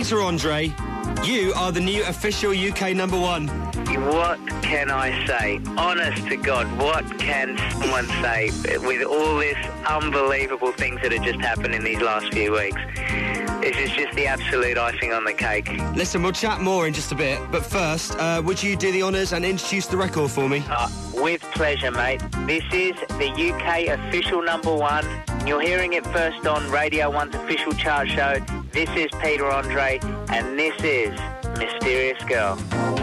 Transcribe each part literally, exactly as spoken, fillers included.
Peter Andre, you are the new official U K number one. What can I say? Honest to God, what can someone say with all this unbelievable things that have just happened in these last few weeks? This is just the absolute icing on the cake. Listen, we'll chat more in just a bit, but first, uh, would you do the honours and introduce the record for me? Uh, with pleasure, mate. This is the U K official number one. You're hearing it first on Radio one's official chart show. This is Peter Andre, and this is Mysterious Girl.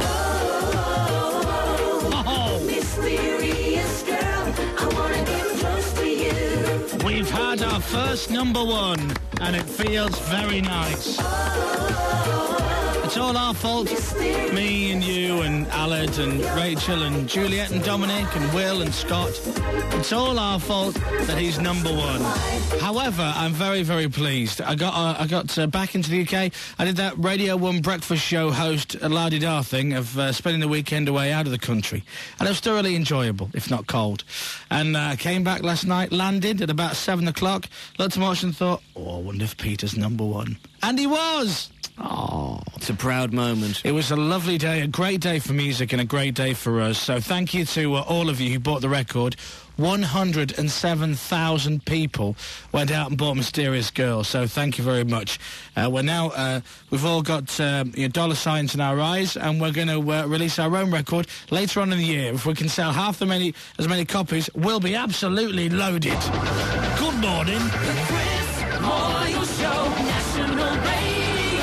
Oh, mysterious girl, I wanna get close to you. We've had our first number one, and it feels very nice. It's all our fault. Me and you and Aled and Rachel and Juliet and Dominic and Will and Scott. It's all our fault that he's number one. However, I'm very, very pleased. I got uh, I got uh, back into the U K. I did that Radio one breakfast show host uh, la-di-da thing of uh, spending the weekend away out of the country. And it was thoroughly enjoyable, if not cold. And I uh, came back last night, landed at about seven o'clock, looked at March and thought, oh, I wonder if Peter's number one. And he was! Oh, it's a proud moment. It was a lovely day, a great day for music and a great day for us. So thank you to uh, all of you who bought the record. one hundred seven thousand people went out and bought Mysterious Girl, so thank you very much. Uh, we're now, uh, we've all got uh, you know, dollar signs in our eyes, and we're going to uh, release our own record later on in the year. If we can sell half the many, as many copies, we'll be absolutely loaded. Good morning. The Chris Moyle Show, National Radio.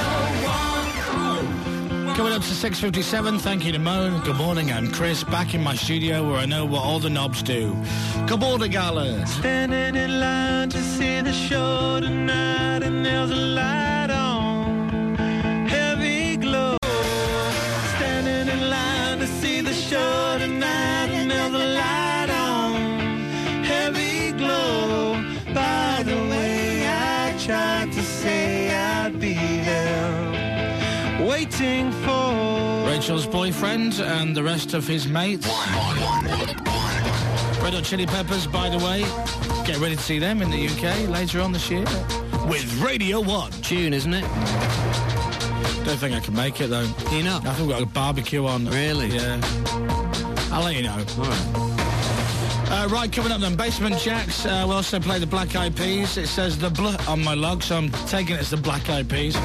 Coming up to six fifty-seven, thank you to Mo. Good morning, I'm Chris, back in my studio where I know what all the knobs do. Good morning, Alan. Standing in line to see the show tonight, and there's a light on, heavy glow. Standing in line to see the show tonight, and there's a light on, heavy glow. By the way, I tried to say I'd be there, waiting for Rachel's boyfriend and the rest of his mates. Red Hot Chili Peppers, by the way. Get ready to see them in the U K later on this year. With Radio one. June, isn't it? Don't think I can make it, though. You know? I think we've got a barbecue on. Really? Yeah. I'll let you know. All right. Uh, right, coming up then, Basement Jacks. Uh, we also play the Black Eyed Peas. It says the bl on my log, so I'm taking it as the Black Eyed Peas.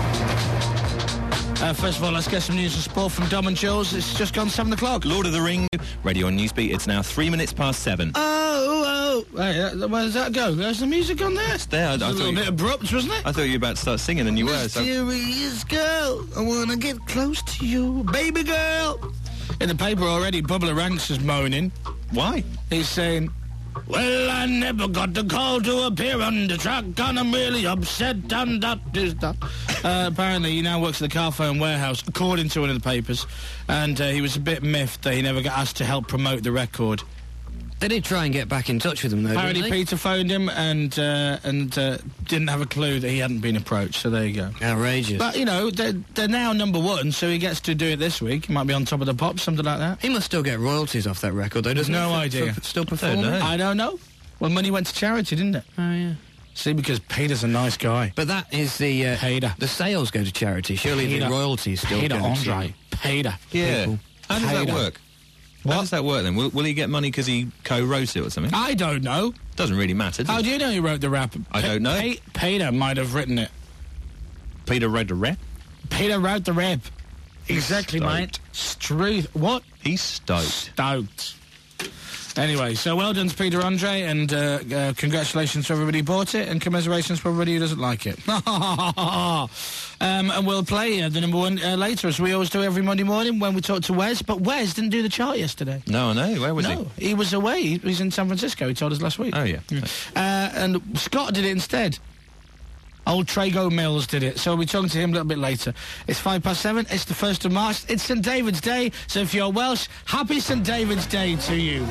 Uh, first of all, let's get some news and sport from Dom and Jules. It's just gone seven o'clock. Lord of the Ring, Radio on Newsbeat. It's now three minutes past seven. Oh, oh. Hey, uh, where does that go? There's the music on there. It's there. I, I It's a thought little you, bit abrupt, wasn't it? I thought you were about to start singing, and you were. So. Mysterious girl, I wanna get close to you, baby girl. In the paper already, Bubba Ranks is moaning. Why? He's saying, well, I never got the call to appear on the track, and I'm really upset, and that is that. Uh, apparently, he now works at the Carphone Warehouse, according to one of the papers, and uh, he was a bit miffed that he never got asked to help promote the record. They did try and get back in touch with him, though, Apparently, didn't they? Peter phoned him and uh, and uh, didn't have a clue that he hadn't been approached, so there you go. Outrageous. But, you know, they're, they're now number one, so he gets to do it this week. He might be on top of the pops, something like that. He must still get royalties off that record, though, doesn't he? No For- idea. for still performing? know. I don't know. Well, money went to charity, didn't it? Oh, yeah. See, because Peter's a nice guy. But that is the... Uh, Peter. The sales go to charity. Surely Peter. the royalties still Peter go Andre. Peter. Yeah. People. How does that Hater. work? What? How does that work then? Will, will he get money because he co-wrote it or something? I don't know. Doesn't really matter, does How it? do you know he wrote the rap? I don't know. Pe- Peter might have written it. Peter wrote the rap? Peter wrote the rap. Exactly, Stoked. mate. Struth. What? He's stoked. Stoked. Anyway, so well done to Peter Andre, and uh, uh, congratulations to everybody who bought it, and commiserations for everybody who doesn't like it. um, and we'll play uh, the number one uh, later, as we always do every Monday morning when we talk to Wes. But Wes didn't do the chart yesterday. No, I know. Where was no, he? he was away. He was in San Francisco. He told us last week. Oh, yeah. Uh, and Scott did it instead. Old Trago Mills did it, so we'll be talking to him a little bit later. It's five past seven, it's the first of March, it's Saint David's Day, so if you're Welsh, happy Saint David's Day to you.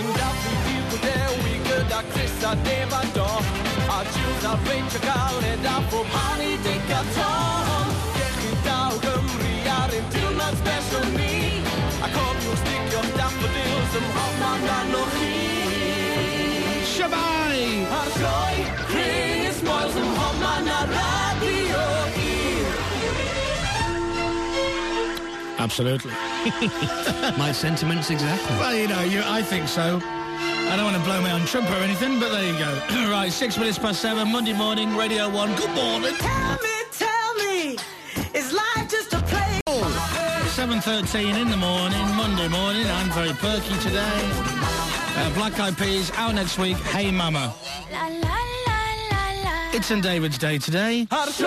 Shabai! Chris Moyle ym mhob man a radio un. Absolutely. My sentiments exactly. Well, you know, you, I think so. I don't want to blow my own trumpet or anything, but there you go. Right, six minutes past seven, Monday morning, Radio one. Good morning. Tell me, tell me, is life just a play? seven thirteen in the morning, Monday morning. I'm very perky today. Uh, Black Eyed Peas out next week. Hey Mama. It's Saint David's Day today.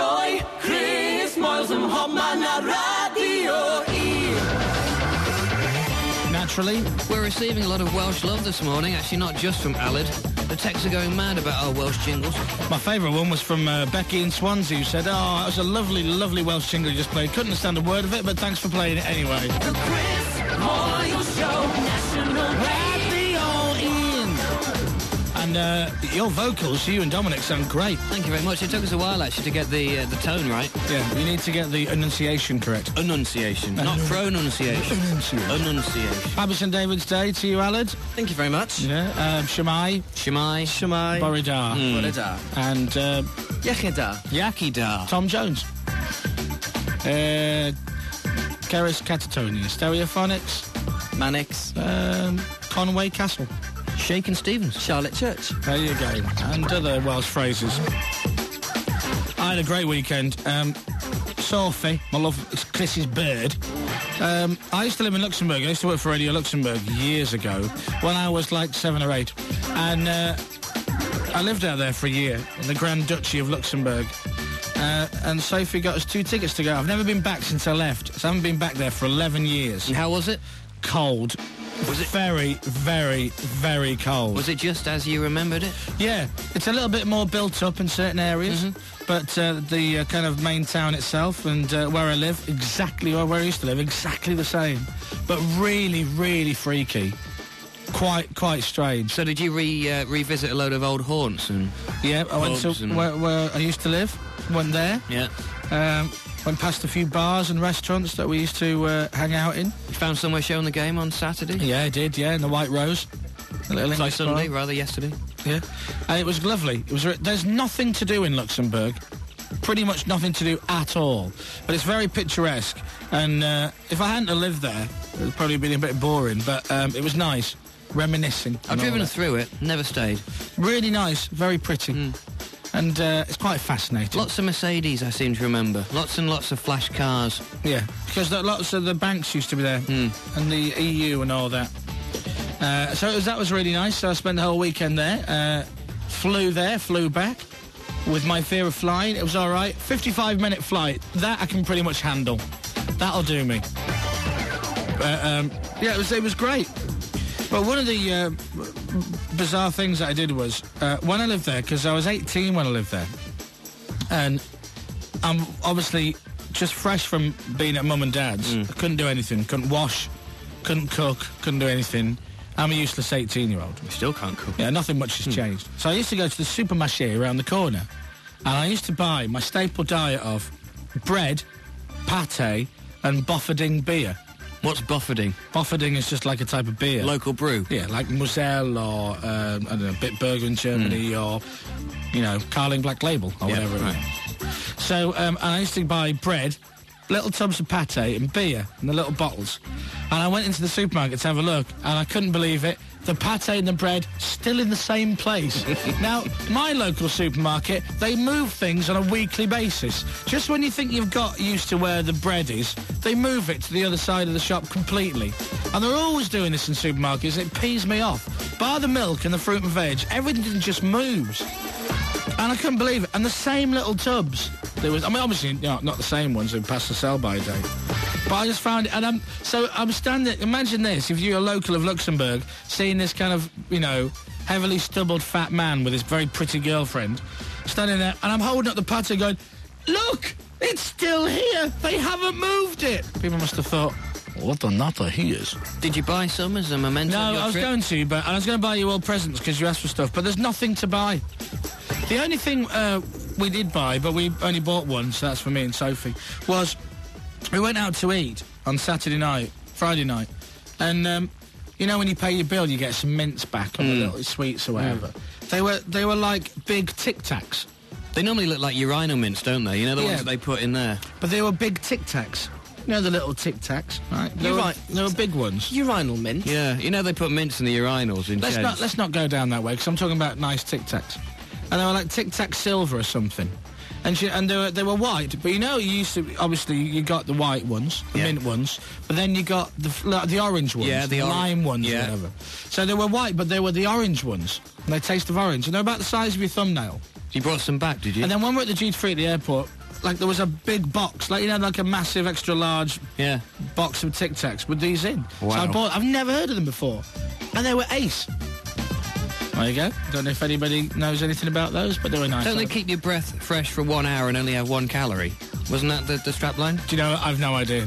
Naturally. We're receiving a lot of Welsh love this morning, actually not just from Aled. The texts are going mad about our Welsh jingles. My favourite one was from uh, Becky in Swansea, who said, oh, it was a lovely, lovely Welsh jingle you just played. Couldn't understand a word of it, but thanks for playing it anyway. The Chris Moyle Show, National Radio Ian. And uh, your vocals, you and Dominic, sound great. Thank you very much. It took us a while, actually, to get the uh, the tone right. Yeah, you need to get the enunciation correct. Enunciation, not pronunciation. Enunciation. Enunciation. Happy Saint David's Day to you, Aled. Thank you very much. Yeah, um, Shemai. Shemai. Shemai. Boridar. Mm. Boridar. And uh, Yechida. Yakida. Tom Jones. Uh, Keris Catatonia. Stereophonics. Mannix. Um, Conway Castle. Shakin' Stevens. Charlotte Church. There you go. And other Welsh phrases. I had a great weekend. Um, Sophie, my love, it's Chris's bird. Um, I used to live in Luxembourg. I used to work for Radio Luxembourg years ago when I was like seven or eight. And uh, I lived out there for a year in the Grand Duchy of Luxembourg. Uh, and Sophie got us two tickets to go. I've never been back since I left. So I haven't been back there for eleven years. And how was it? Cold. Was it very, very, very cold? Was it just as you remembered it? Yeah, it's a little bit more built up in certain areas, mm-hmm. but uh, the uh, kind of main town itself and uh, where I live, exactly where I used to live, exactly the same, but really, really freaky. Quite, quite strange. So did you re uh, revisit a load of old haunts and? Yeah, I went to and... where, where I used to live. Went there. Yeah. Um, went past a few bars and restaurants that we used to uh, hang out in. You found somewhere showing the game on Saturday? Yeah, I did. Yeah, in the White Rose. A little Like Sunday, bar. rather yesterday. Yeah, and it was lovely. It was. There's nothing to do in Luxembourg. Pretty much nothing to do at all. But it's very picturesque. And uh, if I hadn't have lived there, it would probably been a bit boring. But um, it was nice, reminiscing. I've driven through it, never stayed. Really nice, very pretty. Mm. And uh, it's quite fascinating. Lots of Mercedes, I seem to remember. Lots and lots of flash cars. Yeah, because the, lots of the banks used to be there. Mm. And the E U and all that. Uh, so it was, that was really nice. So I spent the whole weekend there. Uh, flew there, flew back. With my fear of flying, it was all right. fifty-five minute flight. That I can pretty much handle. That'll do me. But, um, yeah, it was, it was great. But one of the uh, bizarre things that I did was, uh, when I lived there, because I was eighteen when I lived there, and I'm obviously just fresh from being at mum and dad's. Mm. I couldn't do anything, couldn't wash, couldn't cook, couldn't do anything. I'm a useless eighteen-year-old. You still can't cook. Yeah, nothing much has Mm. changed. So I used to go to the supermarché around the corner, and I used to buy my staple diet of bread, pâté, and Bofferding beer. What's Bofferding? Bofferding is just like a type of beer. Local brew? Yeah, like Moselle or, um, I don't know, Bitburger in Germany mm. or, you know, Carling Black Label or yeah, whatever right. it is. So um, and I used to buy bread, little tubs of pâté and beer in the little bottles. And I went into the supermarket to have a look, and I couldn't believe it. The pâté and the bread still in the same place. Now, my local supermarket, they move things on a weekly basis. Just when you think you've got used to where the bread is, they move it to the other side of the shop completely. And they're always doing this in supermarkets. It pees me off. Bar the milk and the fruit and veg, everything just moves. And I couldn't believe it. And the same little tubs. There was, I mean, obviously, you know, not the same ones who passed the sell-by date. But I just found it, and I'm, so I'm standing, imagine this, if you're a local of Luxembourg, seeing this kind of, you know, heavily stubbled fat man with his very pretty girlfriend, standing there, and I'm holding up the pâté going, look, it's still here, they haven't moved it. People must have thought, what a nutter he is. Did you buy some as a memento No, of your I was trip? going to, but I was going to buy you all presents because you asked for stuff, but there's nothing to buy. The only thing uh, we did buy, but we only bought one, so that's for me and Sophie, was we went out to eat on Saturday night, Friday night, and um, you know when you pay your bill, you get some mints back on Mm. the little sweets or whatever. Mm. They were they were like big Tic Tacs. They normally look like urinal mints, don't they? You know the Yeah. ones that they put in there. But they were big Tic Tacs. You know the little Tic Tacs, right? They You're were, right. They were big ones. Urinal mint. Yeah, you know they put mints in the urinals in Let's sheds. not let's not go down that way because I'm talking about nice Tic Tacs, and they were like Tic Tac Silver or something, and she, and they were they were white. But you know, you used to obviously you got the white ones, the Yeah. mint ones, but then you got the f- like, the orange ones, Yeah, the or- lime ones, yeah. or whatever. So they were white, but they were the orange ones, and they taste of orange, and they're about the size of your thumbnail. You brought some back, did you? And then when we were at the duty-free at the airport, like there was a big box, like you know, like a massive extra large yeah. box of Tic Tacs with these in. So I Wow. bought. I've never heard of them before, and they were ace. There you go. Don't know if anybody knows anything about those, but they were nice. Don't they keep your breath fresh for one hour and only have one calorie? Wasn't that the, the strap line? Do you know? I've no idea.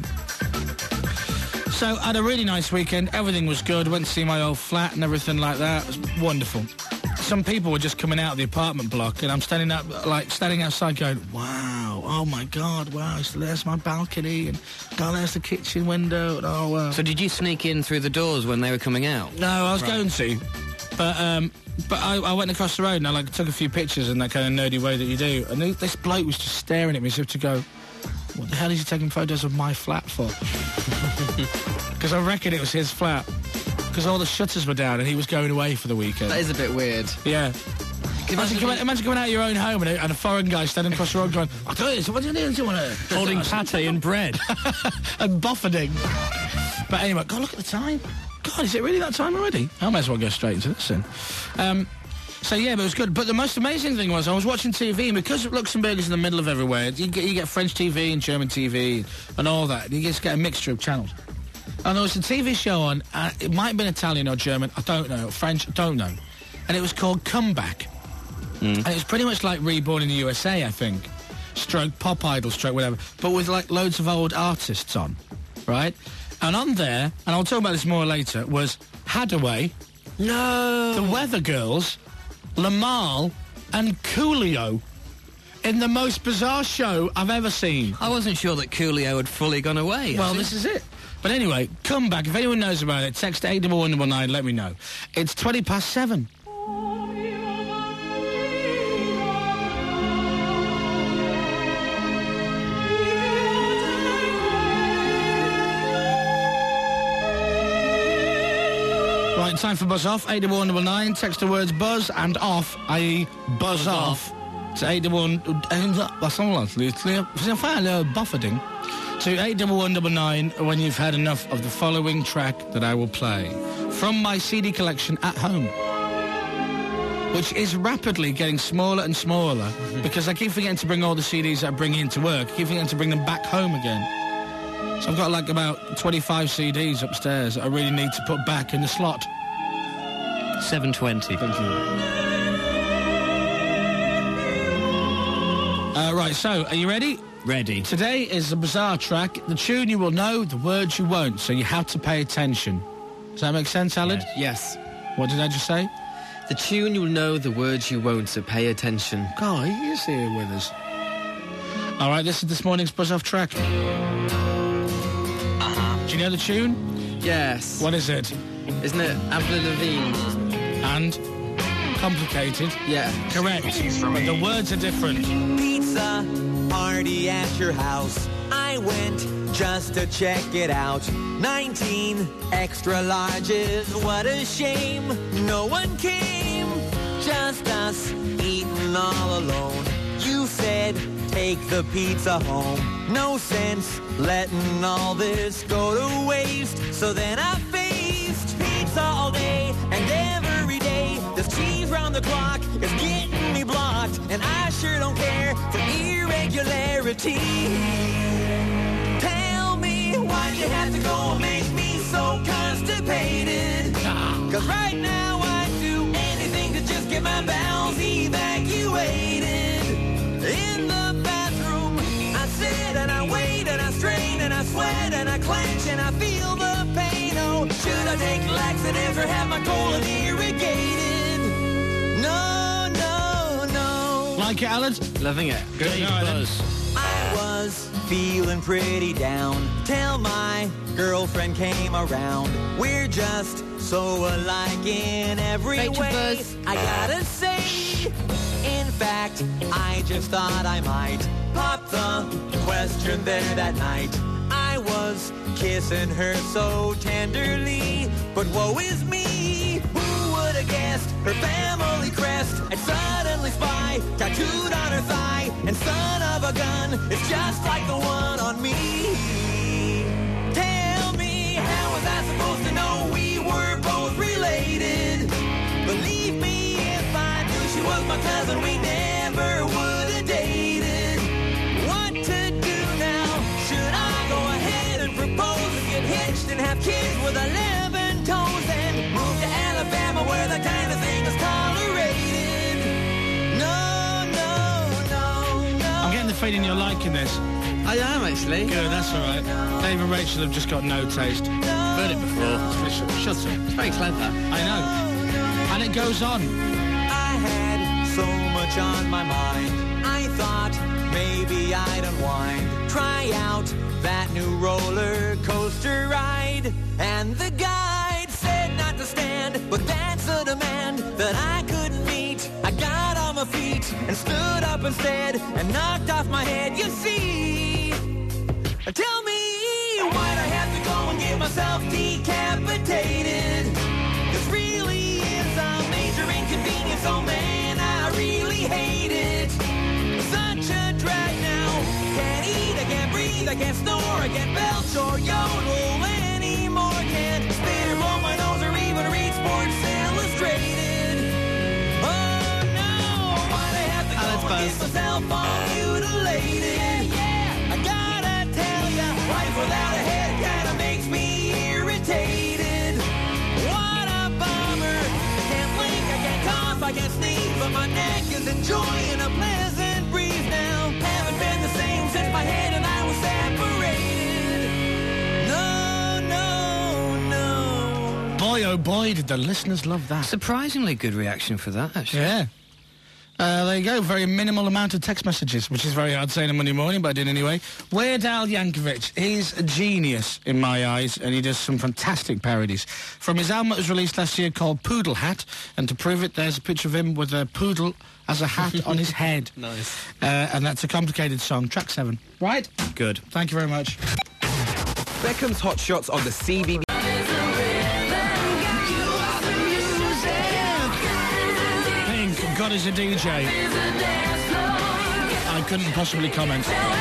So I had a really nice weekend. Everything was good. Went to see my old flat and everything like that. It was wonderful. Some people were just coming out of the apartment block, and I'm standing up, like standing outside, going, "Wow! Oh my God! Wow! So there's my balcony, and God, there's the kitchen window. And, oh wow!" So did you sneak in through the doors when they were coming out? No, I was Right. going to, but um, but I, I went across the road and I like took a few pictures in that kind of nerdy way that you do, and th- this bloke was just staring at me as if to go, "What the hell is he taking photos of my flat for?" Because I reckon it was his flat. Because all the shutters were down and he was going away for the weekend. That is a bit weird. Yeah. Imagine coming, imagine coming out of your own home and a, and a foreign guy standing across the road going, "I tell you, so what do you do? Do you want to..." Holding pate and bread. And buffeting. But anyway, God, look at the time. God, is it really that time already? I might as well go straight into this then. Um, so yeah, but it was good. But the most amazing thing was I was watching T V, and because Luxembourg is in the middle of everywhere, you get, you get French T V and German T V and all that. And you just get a mixture of channels. And there was a T V show on, uh, it might have been Italian or German, I don't know, French, I don't know. And it was called Comeback. Mm. And it was pretty much like Reborn in the U S A, I think. Stroke Pop Idol, stroke whatever. But with like loads of old artists on, right? And on there, and I'll talk about this more later, was Hadaway, No. the Weather Girls, Lamal, and Coolio. In the most bizarre show I've ever seen. I wasn't sure that Coolio had fully gone away. Well, actually. this is it. But anyway, come back. If anyone knows about it, text eight one one nine nine, let me know. It's twenty past seven. Right, time for Buzz Off. eight one one nine, text the words buzz and off, that is buzz off. To eight one buffeting. To eight one one nine nine when you've had enough of the following track that I will play from my C D collection at home, which is rapidly getting smaller and smaller mm-hmm. because I keep forgetting to bring all the C Ds that I bring into work. I keep forgetting to bring them back home again. So I've got like about twenty-five C Ds upstairs that I really need to put back in the slot. seven twenty. Thank you. Uh, right, so are you ready? Ready. Today is a bizarre track. The tune you will know, the words you won't, so you have to pay attention. Does that make sense, Aled? Yes. What did I just say? The tune you'll know, the words you won't, so pay attention. God, he is here with us. All right, this is this morning's Buzz Off track. Uh-huh. Do you know the tune? Yes. What is it? Isn't it Avril Lavigne? And? Complicated? Yeah. Correct. But the words are different. Pizza party at your house. I went just to check it out. nineteen extra larges. What a shame. No one came. Just us eating all alone. You said take the pizza home. No sense letting all this go to waste. So then I faced pizza all day and every day. This cheese round the clock is getting me blocked, and I sure don't care for irregularity. Tell me why you have to go and make me so constipated. Cause right now I'd do anything to just get my bowels evacuated. In the bathroom I sit and I wait and I strain and I sweat and I clench and I feel the pain. Oh, should I take laxatives or have my colon irrigated? No, no, no. Like it, Aled? Loving it. Great Go ahead. buzz. I was feeling pretty down till my girlfriend came around. We're just so alike in every Rachel way. Buzz. I gotta say, in fact, I just thought I might pop the question there that night. I was kissing her so tenderly. But woe is me, who would have guessed her family crest and suddenly spy tattooed on her thigh, and son of a gun is just like the one on me. Tell me, how was I supposed to know we were both related? Believe me, if I knew she was my cousin, we never would have dated. What to do now? Should I go ahead and propose and get hitched and have kids with eleven toes and move to Alabama where that kind of thing is tolerated? No, no, no, no. I'm getting the feeling you're liking this. I am, actually. Good, that's all right. Dave and Rachel have just got no taste. Heard it before. Shut, shut up. It's very clever. I know. And it goes on. I had so much on my mind. I thought maybe I'd unwind, try out that new roller coaster ride. And the guide said not to stand, but that's a demand that I couldn't meet. I got on my feet and stood up instead and knocked off my head. You see, tell me, why'd I have to go and get myself decapitated? This really is a major inconvenience, oh man, I really hate it. Such a drag now. Can't eat, I can't breathe, I can't snore, I can't belch or yodel anymore. Can't spit or blow my nose or even read Sports Illustrated. Oh no, why'd I have to go and get myself all mutilated? Yeah, yeah. I gotta tell ya, life without a head kinda makes me irritated. What a bummer. I can't blink, I can't cough, I can't sneeze, but my neck is enjoying a pleasant breeze now. Haven't been the same since my head and I was separated. No, no, no. Boy, oh boy, did the listeners love that. Surprisingly good reaction for that, actually. Yeah. Uh, there you go, very minimal amount of text messages, which is very hard saying on Monday morning, but I did anyway. Weird Al Yankovic, he's a genius in my eyes, and he does some fantastic parodies. From his album that was released last year called Poodle Hat, and to prove it, there's a picture of him with a poodle as a hat on his head. Nice. Uh, and that's a complicated song, track seven. Right? Good. Thank you very much. Beckham's Hot Shots on the C B B. Pink, God is a D J. I couldn't possibly comment.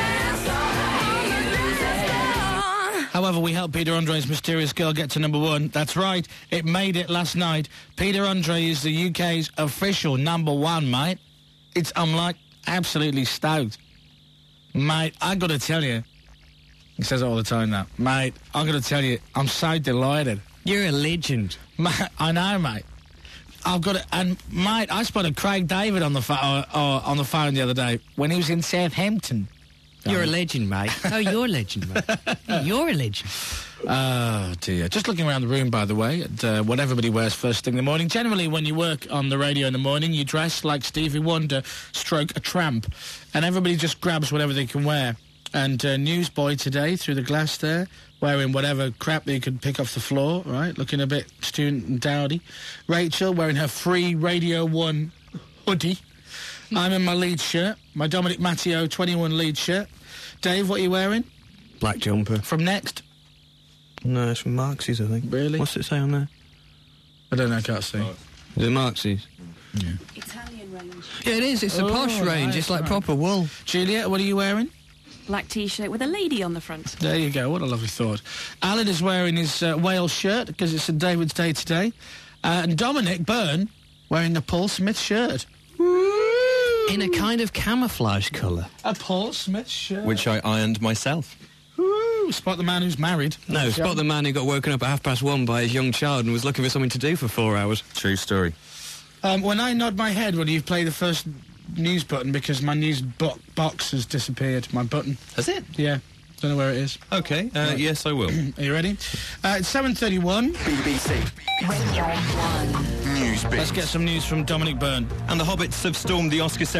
However, we helped Peter Andre's Mysterious Girl get to number one. That's right, it made it last night. Peter Andre is the U K's official number one, mate. It's, I'm like, absolutely stoked. Mate, I gotta tell you, he says it all the time now, mate, I gotta tell you, I'm so delighted. You're a legend. Mate, I know, mate. I've got it, and mate, I spotted Craig David on the phone uh, uh, on the phone the other day when he was in Southampton. You're a legend, mate. Oh, you're a legend, mate. You're a legend. Oh, dear. Just looking around the room, by the way, at uh, what everybody wears first thing in the morning. Generally, when you work on the radio in the morning, you dress like Stevie Wonder, stroke a tramp, and everybody just grabs whatever they can wear. And uh, Newsboy today, through the glass there, wearing whatever crap they could pick off the floor, right, looking a bit student and dowdy. Rachel wearing her free Radio one hoodie. I'm in my Leeds shirt, my Dominic Matteo twenty-one Leeds shirt. Dave, what are you wearing? Black jumper. From Next? No, it's from Marx's, I think. Really? What's it say on there? I don't know, I can't see. Oh. Is it Marx's? Yeah. Italian range. Yeah, it is. It's a Oh, posh range. nice, It's like right. proper wool. Juliet, what are you wearing? Black T-shirt with a lady on the front. There you go, what a lovely thought. Alan is wearing his uh, Wales shirt, because it's St David's Day today. Uh, and Dominic Byrne wearing the Paul Smith shirt. In a kind of camouflage colour. A Paul Smith shirt. Which I ironed myself. Woo! Spot the man who's married. No, spot the man who got woken up at half past one by his young child and was looking for something to do for four hours. True story. Um, when I nod my head, will you play the first news button, because my news bo- box has disappeared, my button. Has it? Yeah, don't know where it is. Okay, uh, Right. yes, I will. Are you ready? Uh, it's seven thirty-one. B B C News Beat. Let's get some news from Dominic Byrne. And the Hobbits have stormed the Oscar ceremony.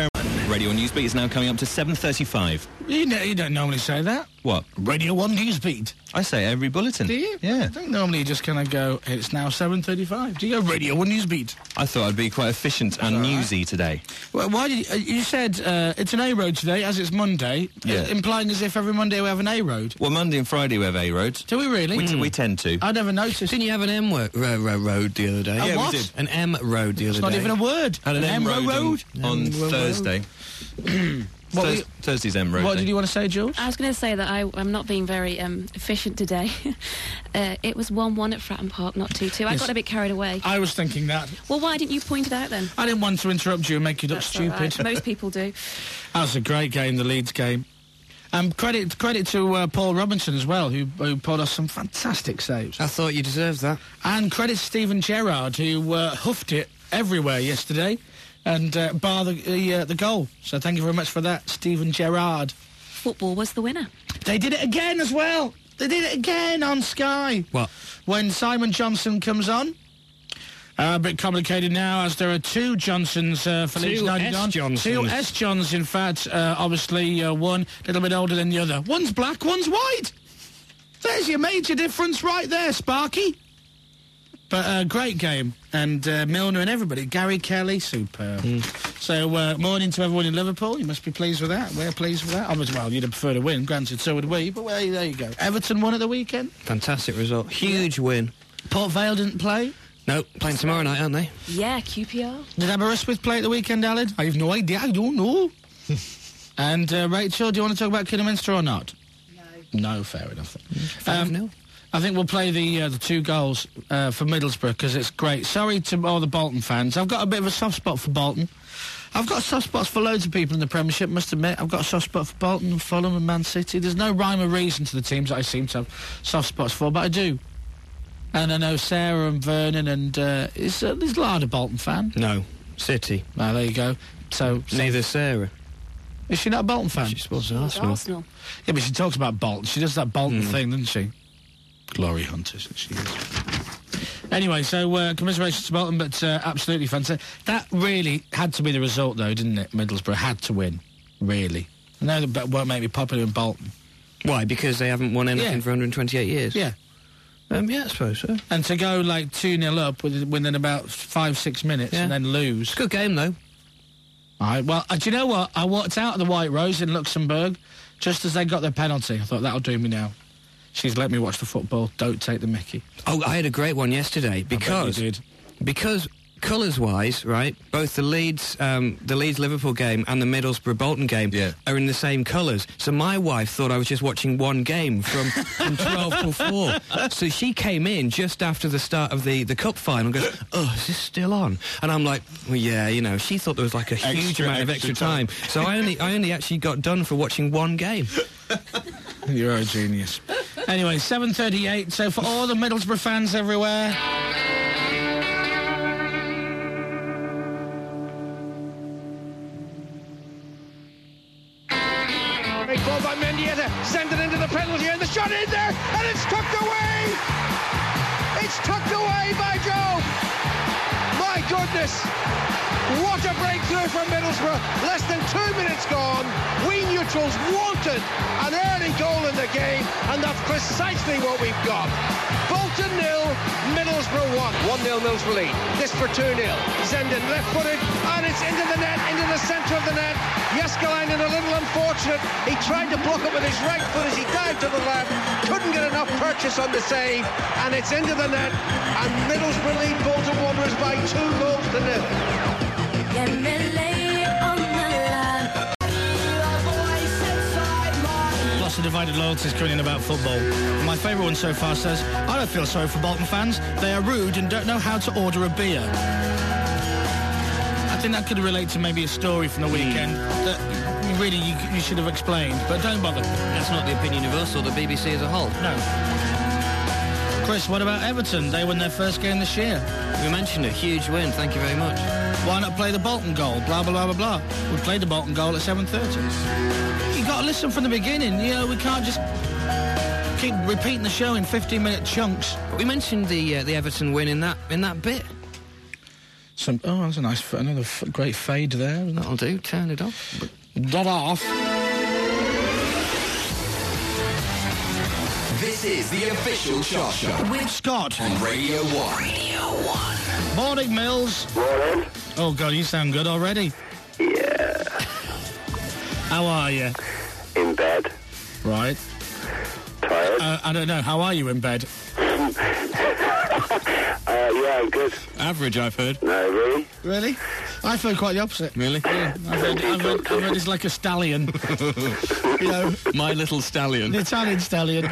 Radio one Newsbeat is now coming up to seven thirty-five. You, know, you don't normally say that. What? Radio one Newsbeat. I say every bulletin. Do you? Yeah. I think normally you just kind of go, it's now seven thirty-five. Do you go Radio one Newsbeat? I thought I'd be quite efficient and That's all newsy right. today. Well, why did you, uh, you said uh, it's an A road today, as it's Monday, Yeah. uh, implying as if every Monday we have an A road. Well, Monday and Friday we have A road. Do we really? We, t- we tend to. I never noticed. Didn't you have an M wo- ro- ro- road the other day? A Yeah, what? we did. An M road the other It's not day. even a word. Had an, An M M road, road. on, on M road. Thursday. What were Thurs- you- Thursday's M road. What day. did you want to say, Jules? I was going to say that I, I'm not being very um, efficient today. uh, it was one one at Fratton Park, not two two. I Yes. got a bit carried away. I was thinking that. Well, why didn't you point it out then? I didn't want to interrupt you and make you look That's all stupid. right. Most people do. That was a great game, the Leeds game. Um, credit credit to uh, Paul Robinson as well, who, who pulled us some fantastic saves. I thought you deserved that. And credit to Stephen Gerrard, who uh, huffed it everywhere yesterday, and uh, bar the the, uh, the goal. So thank you very much for that, Stephen Gerrard. Football was the winner. They did it again as well. They did it again on Sky. What? When Simon Johnson comes on. Uh, a bit complicated now, as there are two Johnsons uh, for Two Leeds United. S. on. Johnsons. Two S. Johns, in fact. Uh, obviously, uh, one a little bit older than the other. One's black, one's white. There's your major difference right there, Sparky. But a uh, great game. And uh, Milner and everybody. Gary Kelly, superb. Mm. So, uh, morning to everyone in Liverpool. You must be pleased with that. We're pleased with that. I was, well, you'd have preferred a win. Granted, so would we. But well, there you go. Everton won at the weekend. Fantastic result. Huge win. Port Vale didn't play. No, playing tomorrow night, aren't they? Yeah, Q P R. Did Aberystwyth play at the weekend, Aled? I have no idea. I don't know. And, uh, Rachel, do you want to talk about Kidderminster or not? No. No, fair enough. Five nil. I think we'll play the uh, the two goals uh, for Middlesbrough because it's great. Sorry to all the Bolton fans. I've got a bit of a soft spot for Bolton. I've got soft spots for loads of people in the Premiership, must admit. I've got a soft spot for Bolton and Fulham and Man City. There's no rhyme or reason to the teams that I seem to have soft spots for, but I do. And I know Sarah and Vernon and... Uh, is, uh, is Lard a Bolton fan? No, City. Ah, there you go. So, so Neither Sarah. is she not a Bolton fan? She supports It's Arsenal. Arsenal. Yeah, but she talks about Bolton. She does that Bolton thing, doesn't she? Glory hunters, she is. Anyway, so uh, commiserations to Bolton, but uh, absolutely fantastic. That really had to be the result, though, didn't it? Middlesbrough had to win, really. I know that won't make me popular in Bolton. Why? Because they haven't won anything Yeah. for one hundred twenty-eight years? Yeah. Um, yeah, I suppose so. And to go, like, two nil up within, within about five, six minutes Yeah. and then lose. It's a good game, though. All right, well, uh, do you know what? I walked out of the White Rose in Luxembourg just as they got their penalty. I thought, that'll do me now. She's let me watch the football. Don't take the mickey. Oh, I had a great one yesterday because you did. because colours-wise, right, both the Leeds um, the Leeds Liverpool game and the Middlesbrough Bolton game Yeah. are in the same colours. So my wife thought I was just watching one game from, from twelve till four. So she came in just after the start of the, the cup final and goes, "Oh, is this still on?" And I'm like, "Well, yeah, you know." She thought there was like a huge Extra, amount of extra extra time. So I only I only actually got done for watching one game. You're a genius. Anyway, seven thirty-eight. So for all the Middlesbrough fans everywhere... Great ball by Mendieta, send it into the penalty area, the shot in there, and it's tucked away! It's tucked away by Joe! My goodness! What a breakthrough from Middlesbrough! Less than two minutes gone. We neutrals wanted an early goal in the game, and that's precisely what we've got. Bolton nil, Middlesbrough one. one nil Middlesbrough lead. This for two nil. Zenden left-footed, and it's into the net, into the centre of the net. Jeskalainen a little unfortunate. He tried to block it with his right foot as he dived to the left. Couldn't get enough purchase on the save, and it's into the net. And Middlesbrough lead Bolton Wanderers by two goals to nil. Let me lay on the line. Lots of divided loyalties coming in about football. My favourite one so far says, I don't feel sorry for Bolton fans. They are rude and don't know how to order a beer. I think that could relate to maybe a story from the weekend that really you, you should have explained, but don't bother. That's not the opinion of us or the B B C as a whole. No. Chris, what about Everton? They won their first game this year. We mentioned it. Huge win. Thank you very much. Why not play the Bolton goal? Blah, blah, blah, blah, blah. We played the Bolton goal at seven thirty. You got to listen from the beginning. You know, we can't just keep repeating the show in fifteen-minute chunks. But we mentioned the uh, the Everton win in that in that bit. Some. Oh, that's a nice, f- another f- great fade there. Isn't That'll do. Turn it off. Not off. This is the official Chart Show With Scott. on Radio one. Radio one. Morning, Mills. Morning. Oh, God, you sound good already. Yeah. How are you? In bed. Right. Tired. Uh, I don't know. How are you in bed? Uh, yeah, I'm good. Average, I've heard. No, really? Really? I feel quite the opposite. Really? Yeah, I've heard, I've heard, I've heard it's like a stallion. You know, My little stallion. the Italian stallion.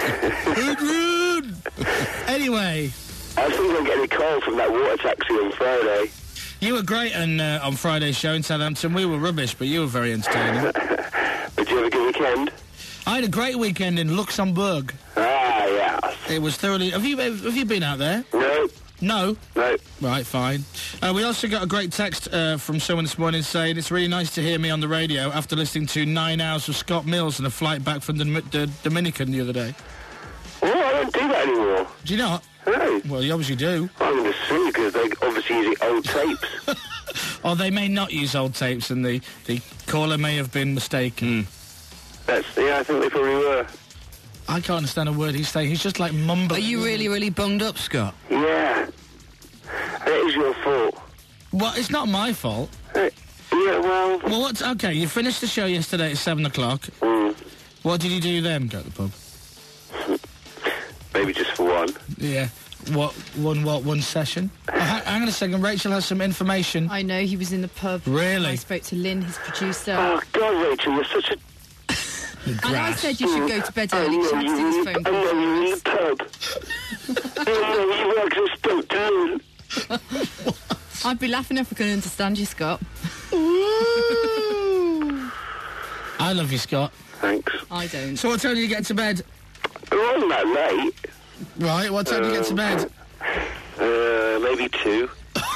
Anyway, I think I'm getting a call from that water taxi on Friday. you were great on, uh, on Friday's show in Southampton. We were rubbish, but you were very entertaining. Did you have a good weekend? I had a great weekend in Luxembourg. Ah, yeah. It was thoroughly... Have you have you been out there? No. No? No. Right, fine. Uh, we also got a great text uh, from someone this morning saying it's really nice to hear me on the radio after listening to nine hours of Scott Mills and a flight back from the, the Dominican the other day. Oh, I don't do that anymore. Do you not? No. Well, you obviously do. I'm going to sue because they're obviously using old tapes. Or they may not use old tapes and the, the caller may have been mistaken. That's, yeah, I think they probably were. I can't understand a word he's saying. He's just like mumbling. Are you really, really bunged up, Scott? Yeah. It is your fault. Well, it's not my fault. Uh, yeah, well... Well, what's... Okay, you finished the show yesterday at seven o'clock. Mm, What did you do then? Go to the pub. maybe just for one. Yeah. What? One what? One session? Oh, hang, hang on a second. Rachel has some information. I know, he was in the pub. Really? I spoke to Lynn, his producer. Oh, God, Rachel, you're such a... And I said you should go to bed early. I She had to do this phone I know you're in call. the pub. I know you work as spoke to Lynn. I'd be laughing if I couldn't understand you, Scott. I love you, Scott. Thanks. I don't. So what time do you get to bed? It wasn't that late. Right, what time do you get to bed? Uh, maybe two.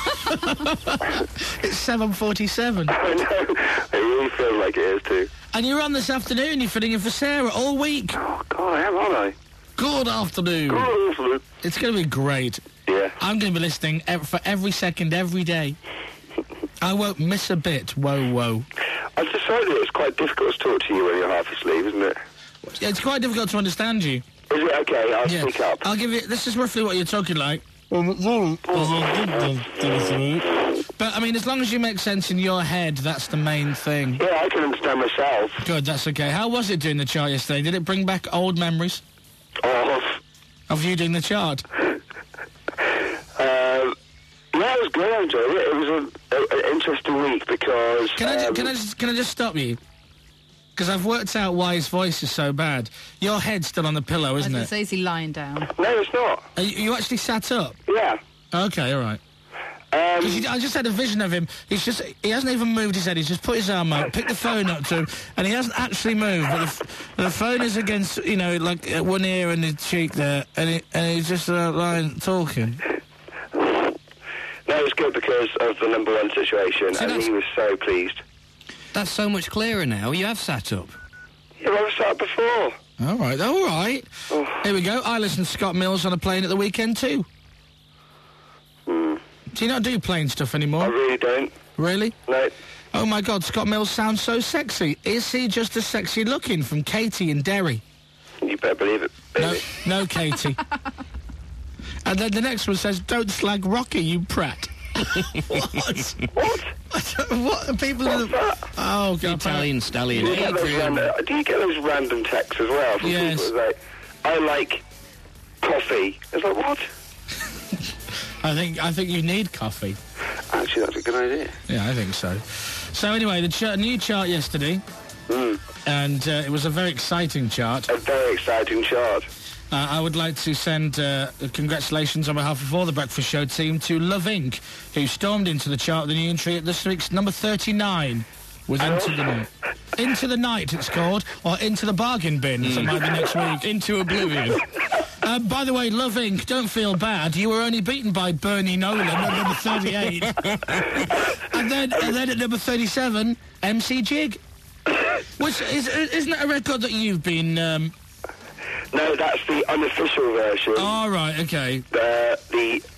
It's seven forty-seven. I know. It really feels like it is too. And you're on this afternoon, you're filling in for Sarah all week. Oh, God, I am, aren't I? Good afternoon. Good afternoon. It's going to be great. Yeah. I'm going to be listening ev- for every second, every day. I won't miss a bit. Whoa, whoa. I've decided it's quite difficult to talk to you when you're half asleep, isn't it? It's quite difficult to understand you. Is it? Okay, I'll Yeah. speak up. I'll give you... This is roughly what you're talking like. But, I mean, as long as you make sense in your head, that's the main thing. Yeah, I can understand myself. Good, that's okay. How was it doing the chart yesterday? Did it bring back old memories Of... of you doing the chart? Um, yeah, it was good. I enjoyed it. It was a, a, an interesting week because... Can I, ju- um, can I, just, can I just stop you? Because I've worked out why his voice is so bad. Your head's still on the pillow, I was isn't going it? to say, is he lying down? No, it's not. Are you, you actually sat up? Yeah. Okay, all right. Um, 'Cause you- I just had a vision of him. He's just, he hasn't even moved his head. He's just put his arm out, picked the phone up to him, and he hasn't actually moved. But the, f- the phone is against, you know, like uh, one ear and his cheek there, and, he, and he's just uh, lying, talking. no, it was good because of the number one situation, See, and that's- he was so pleased. That's so much clearer now. You have sat up. Yeah, well, I've started before. All right, all right. Oh. Here we go. I listened to Scott Mills on a plane at the weekend too. Hmm. Do you not do plane stuff anymore? I really don't. Really? No. Oh my God, Scott Mills sounds so sexy. Is he just as sexy looking from Katie in Derry? You better believe it, baby. No, no, Katie. And then the next one says, "Don't slag Rocky, you prat." What? What? What are people? What's that? Oh God, Italian stallion. Do you, get those random, do you get those random texts as well from Yes. people that say, I like coffee? It's like, what? I think I think you need coffee. Actually, that's a good idea. Yeah, I think so. So anyway, the ch- new chart yesterday, Mm. and uh, it was a very exciting chart. A very exciting chart. Uh, I would like to send uh, congratulations on behalf of all the Breakfast Show team to Love Incorporated, who stormed into the chart with the new entry at this week's number thirty-nine with Into the Night. Into the Night, it's called, or Into the Bargain Bin, as it might be next week. Into oblivion. Uh, by the way, Love Incorporated, don't feel bad. You were only beaten by Bernie Nolan at number thirty-eight. and then and then at number thirty-seven, M C Jig. Which is, isn't that a record that you've been... Um... No, that's the unofficial version. Oh, right, okay. The, the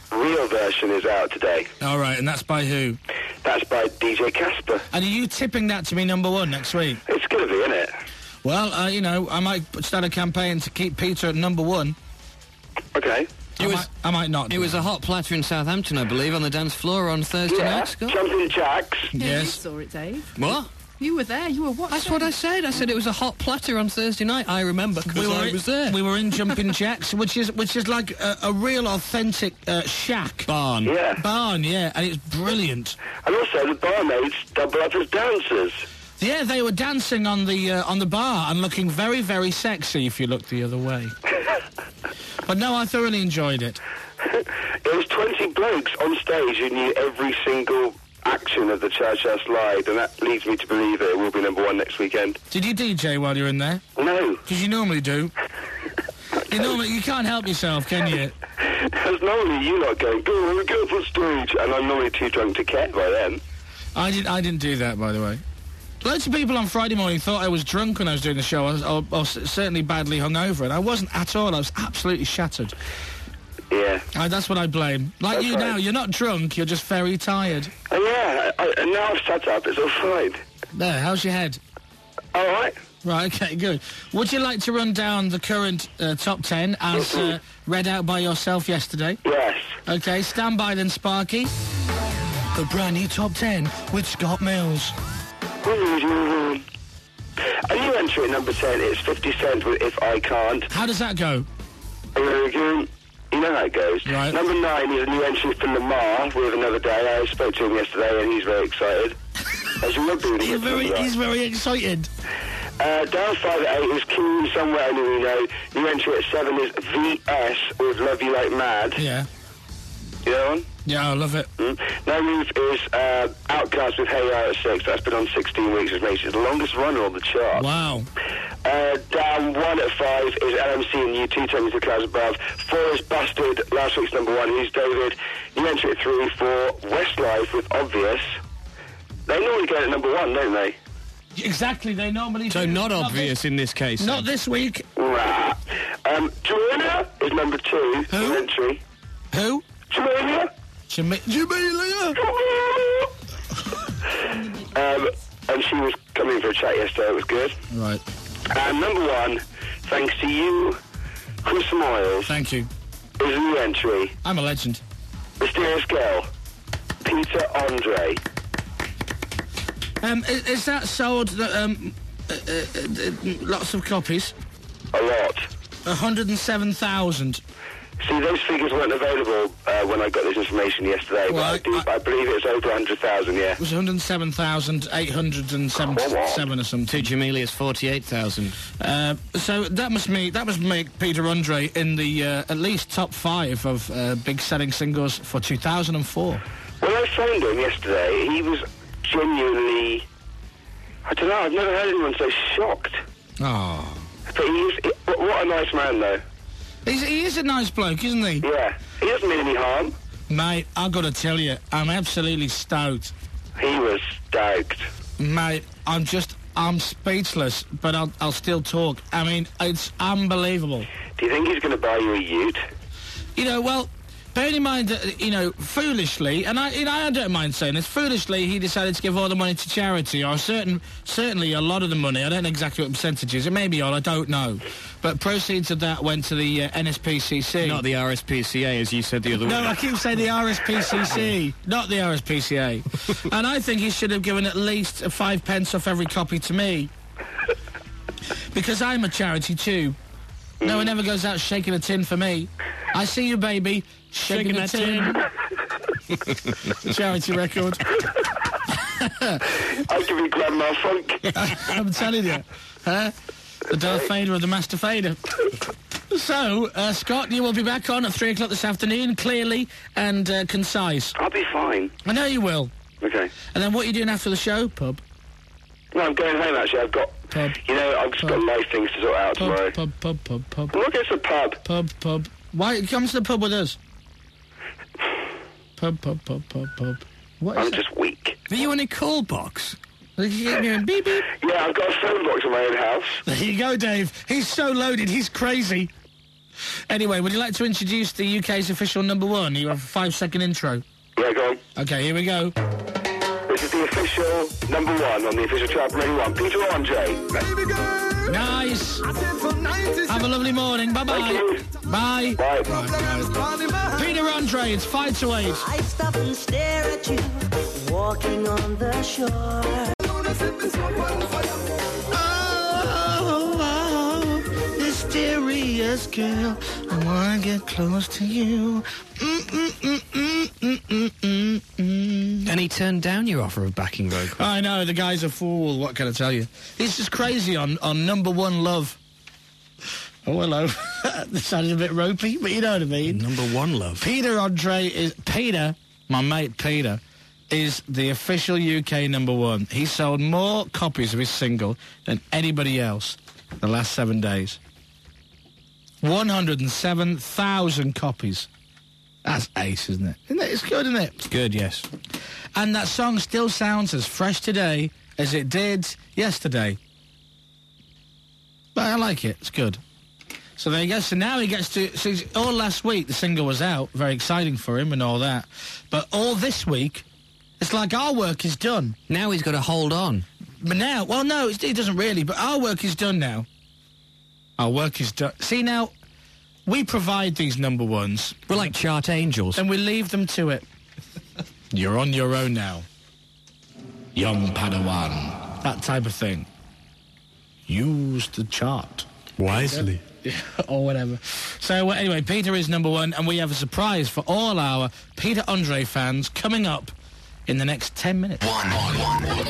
real version is out today. All right, and that's by who? That's by D J Casper. And are you tipping that to be number one next week? It's going to be, isn't it? Well, uh, you know, I might start a campaign to keep Peter at number one. Okay. I, It was- might, I might not. It do was a hot platter in Southampton, I believe, on the dance floor on Thursday Yeah, night, Scott. Jumping Jacks. Yeah, Yes. you saw it, Dave. What? You were there. You were watching. That's what I said. I said it was a hot platter on Thursday night. I remember because we were I in, was there. We were in Jumping Jacks, which is which is like a, a real authentic uh, shack. Barn. Yeah. Barn, yeah, and it's brilliant. And also the barmaids double up as dancers. Yeah, they were dancing on the uh, on the bar and looking very, very sexy if you looked the other way. But no, I thoroughly enjoyed it. It was twenty blokes on stage who knew every single action of the Church House Live, and that leads me to believe that it will be number one next weekend. Did you D J while you were in there? No. Because you normally do. You normally you can't help yourself, can you? There's normally you lot going, go on, go up on stage, and I'm normally too drunk to care by then. I didn't. I didn't do that, by the way. Loads of people on Friday morning thought I was drunk when I was doing the show, or, or, or certainly badly hungover, and I wasn't at all. I was absolutely shattered. Yeah. Uh, that's what I blame. Like That's you right. now, you're not drunk, you're just very tired. Oh, yeah, I, I, and now I've sat up, it's all fine. There, how's your head? All right. Right, okay, good. Would you like to run down the current uh, top ten as uh, read out by yourself yesterday? Yes. Okay, stand by then, Sparky. The brand new top ten with Scott Mills. A new entry at number ten is fifty Cent with If I Can't. How does that go? You know how it goes. Right. Number nine is a new entry for Lamar with Another Day. I spoke to him yesterday and he's very excited. As you would be when he He's gets very, number nine. he's very excited. Uh, down five at eight is Keen Somewhere Only We Know. New entry at seven is V S with Love You Like Mad. Yeah. You know that one? Yeah, I love it. Mm. No move is uh, Outcast with Hey Ya at six. That's been on sixteen weeks, which makes it the longest runner on the chart. Wow. Uh, down one at five is L M C and U two, Tell Me the Clouds Above. Four is Busted, last week's number one. Who's David? New entry at three for Westlife with Obvious. They normally go at number one, don't they? Exactly, they normally So do. not obvious in this case. Not this week. Rah. Um, Joanna is number two. Who? New entry. Who? Joanna. Jama- Jamelia. um, and she was coming for a chat yesterday. It was good. Right. And number one, thanks to you, Chris Miles, Thank you. is a new entry. I'm a legend. Mysterious Girl, Peter Andre. Um, is, is that sold um, uh, uh, uh, lots of copies? A lot. one hundred seven thousand. See, those figures weren't available uh, when I got this information yesterday, Well, but I, I- do, I, I- believe it's over one hundred thousand, yeah. It was one hundred seven thousand eight hundred seventy-seven or something. To Jamelia's forty-eight thousand. Uh, so that must make that must make Peter Andre in the uh, at least top five of uh, big selling singles for two thousand four. When I phoned him yesterday, he was genuinely... I don't know, I've never heard anyone so shocked. Oh. But he is... He, what a nice man, though. He's, he is a nice bloke, isn't he? Yeah. He doesn't mean any harm. Mate, I've got to tell you, I'm absolutely stoked. He was stoked. Mate, I'm just, I'm speechless, but I'll, I'll still talk. I mean, it's unbelievable. Do you think he's going to buy you a ute? You know, well, bearing in mind that, you know, foolishly, and I, you know, I don't mind saying this, foolishly he decided to give all the money to charity, or certain, certainly a lot of the money, I don't know exactly what percentage is, it may be all, I don't know. But proceeds of that went to the uh, N S P C C. Not the R S P C A, as you said the other No, week. I keep saying the R S P C C, not the R S P C A. And I think he should have given at least uh, five pence off every copy to me. Because I'm a charity too. No one ever goes out shaking a tin for me. I see you, baby, shaking, Shaking a that tin. Charity record. I'll give you Grandma Funk. I'm telling you. Huh? The Darth Vader of the Master Vader. So, uh, Scott, you will be back on at three o'clock this afternoon, clearly and uh, concise. I'll be fine. I know you will. Okay. And then what are you doing after the show? Pub. No, I'm going home, actually. I've got... Pub. You know, I've just Pub. got life things to sort out Pub, tomorrow. pub, pub, pub, pub. I'm not going to the pub. Pub, pub. Why? Come to the pub with us. Pub, pub, pub, pub, pub. What is I'm that? just weak. Are you in a call box? Beep, beep. Yeah, I've got a phone box in my own house. There you go, Dave. He's so loaded, he's crazy. Anyway, would you like to introduce the U K's official number one? You have a five-second intro. Yeah, go on. Okay, here we go. This is the official number one on the official chart for anyone. Peter Andre. Baby girl. Nice. I said from nineties. Have a lovely morning. Bye-bye. Thank you. Bye. Bye. Bye. Peter Andre, it's five to eight. I stop and stare at you, walking on the shore. Oh, oh, mysterious girl, I wanna get close to you. Mm, mm, mm, mm, mm, mm, mm, mm. And he turned down your offer of backing vocal. I know, the guy's a fool, what can I tell you? He's just crazy on, on number one love. Oh, hello. This sounded a bit ropey, but you know what I mean. Number one love. Peter Andre is... Peter, my mate Peter, is the official U K number one. He sold more copies of his single than anybody else the last seven days. one hundred seven thousand copies. That's ace, isn't it? Isn't it? It's good, isn't it? It's good, yes. And that song still sounds as fresh today as it did yesterday. But I like it. It's good. So there you go. So now he gets to... So all last week, the single was out. Very exciting for him and all that. But all this week, it's like our work is done. Now he's got to hold on. But now... Well, no, it's, it doesn't really. But our work is done now. Our work is done. See, now, we provide these number ones. We're like chart angels. And we leave them to it. You're on your own now. Young Padawan. That type of thing. Use the chart. Wisely. Or whatever. So, uh, anyway, Peter is number one, and we have a surprise for all our Peter Andre fans coming up in the next ten minutes. One, one, one,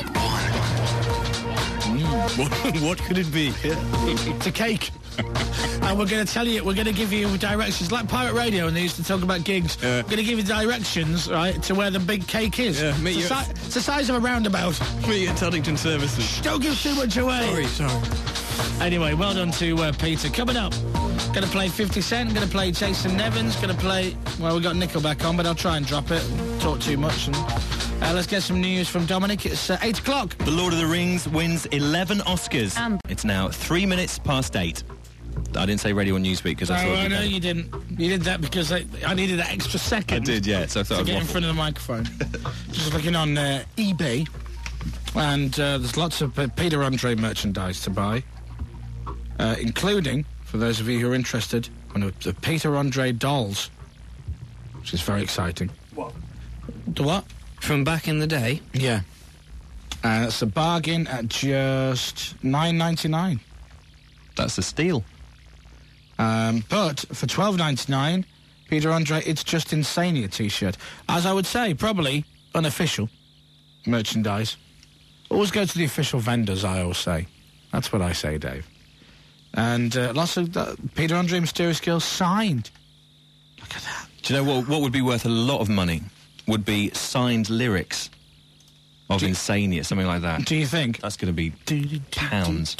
Mm. what could it be? It's a cake. And we're going to tell you, we're going to give you directions, like Pirate Radio, and they used to talk about gigs. Yeah. We're going to give you directions, right, to where the big cake is. Yeah, meet it's, the you si- it's the size of a roundabout. Me at Tuddington Services. Shh, don't give too much away. Sorry, sorry. Anyway, well done to uh, Peter. Coming up, going to play fifty cent, going to play Jason Nevins, going to play, well, we've got Nickelback on, but I'll try and drop it, talk too much. And uh, let's get some news from Dominic. It's uh, eight o'clock. The Lord of the Rings wins eleven Oscars. Um. It's now three minutes past eight. I didn't say Radio and Newsweek because I Oh, thought... I it'd be know better. you didn't. You did that because I, I needed that extra second. I did, yeah, so I thought to I'd get in waffle. front of the microphone. Just looking on uh, eBay, and uh, there's lots of uh, Peter Andre merchandise to buy, uh, including, for those of you who are interested, one of the Peter Andre dolls, which is very exciting. What? The what? From back in the day? Yeah. And it's a bargain at just nine ninety-nine. That's a steal. Um, but for twelve ninety-nine, Peter Andre, it's just Insania T-shirt. As I would say, probably unofficial merchandise. Always go to the official vendors, I always say. That's what I say, Dave. And uh, lots of uh, Peter Andre Mysterious Girls signed. Look at that. Do you know what, what would be worth a lot of money? Would be signed lyrics of Insania, something like that. Do you think? That's going to be pounds.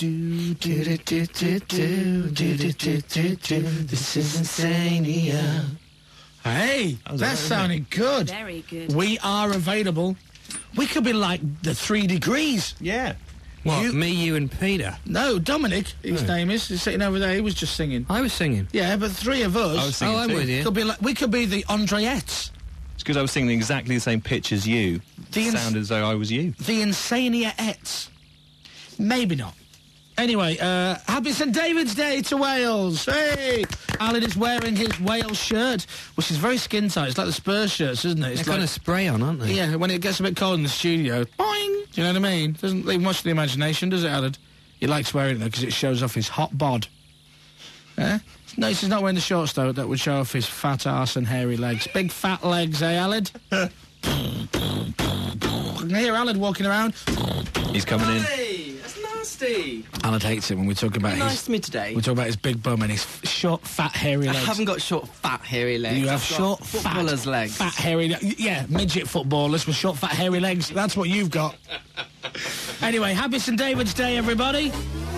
This is Insania. Hey, That was that's alright, sounding good. Very good. We are available. We could be like the three degrees. Yeah. What, You- me, you and Peter? No, Dominic, his Oh. name is. He's sitting over there. He was just singing. I was singing. Yeah, but three of us. I was singing Oh, I'm too. with you. Could be like, we could be the Andreettes. It's because I was singing exactly the same pitch as you. The ins- Sound as though I was you. The Insania-ettes. Maybe not. Anyway, uh, happy Saint David's Day to Wales. Hey! Alan is wearing his Wales shirt, which is very skin tight. It's like the Spurs shirts, isn't it? It's They're like, kind of spray on, aren't they? yeah, when it gets a bit cold in the studio, boing! Do you know what I mean? Doesn't leave much to the imagination, does it, Alan? He likes wearing it, though, because it shows off his hot bod. Eh? No, he's not wearing the shorts, though, that would show off his fat arse and hairy legs. Big fat legs, eh, Alan? I can hear Alan walking around. He's coming in. Hey, that's nasty. Alan hates it when we talk about Nice his... to me today. We talk about his big bum and his f- short, fat, hairy I legs. haven't got short, fat, hairy legs. You have I've got short, footballer's fat, legs. fat, hairy... le- Yeah, midget footballers with short, fat, hairy legs. That's what you've got. Anyway, happy Saint David's Day, everybody.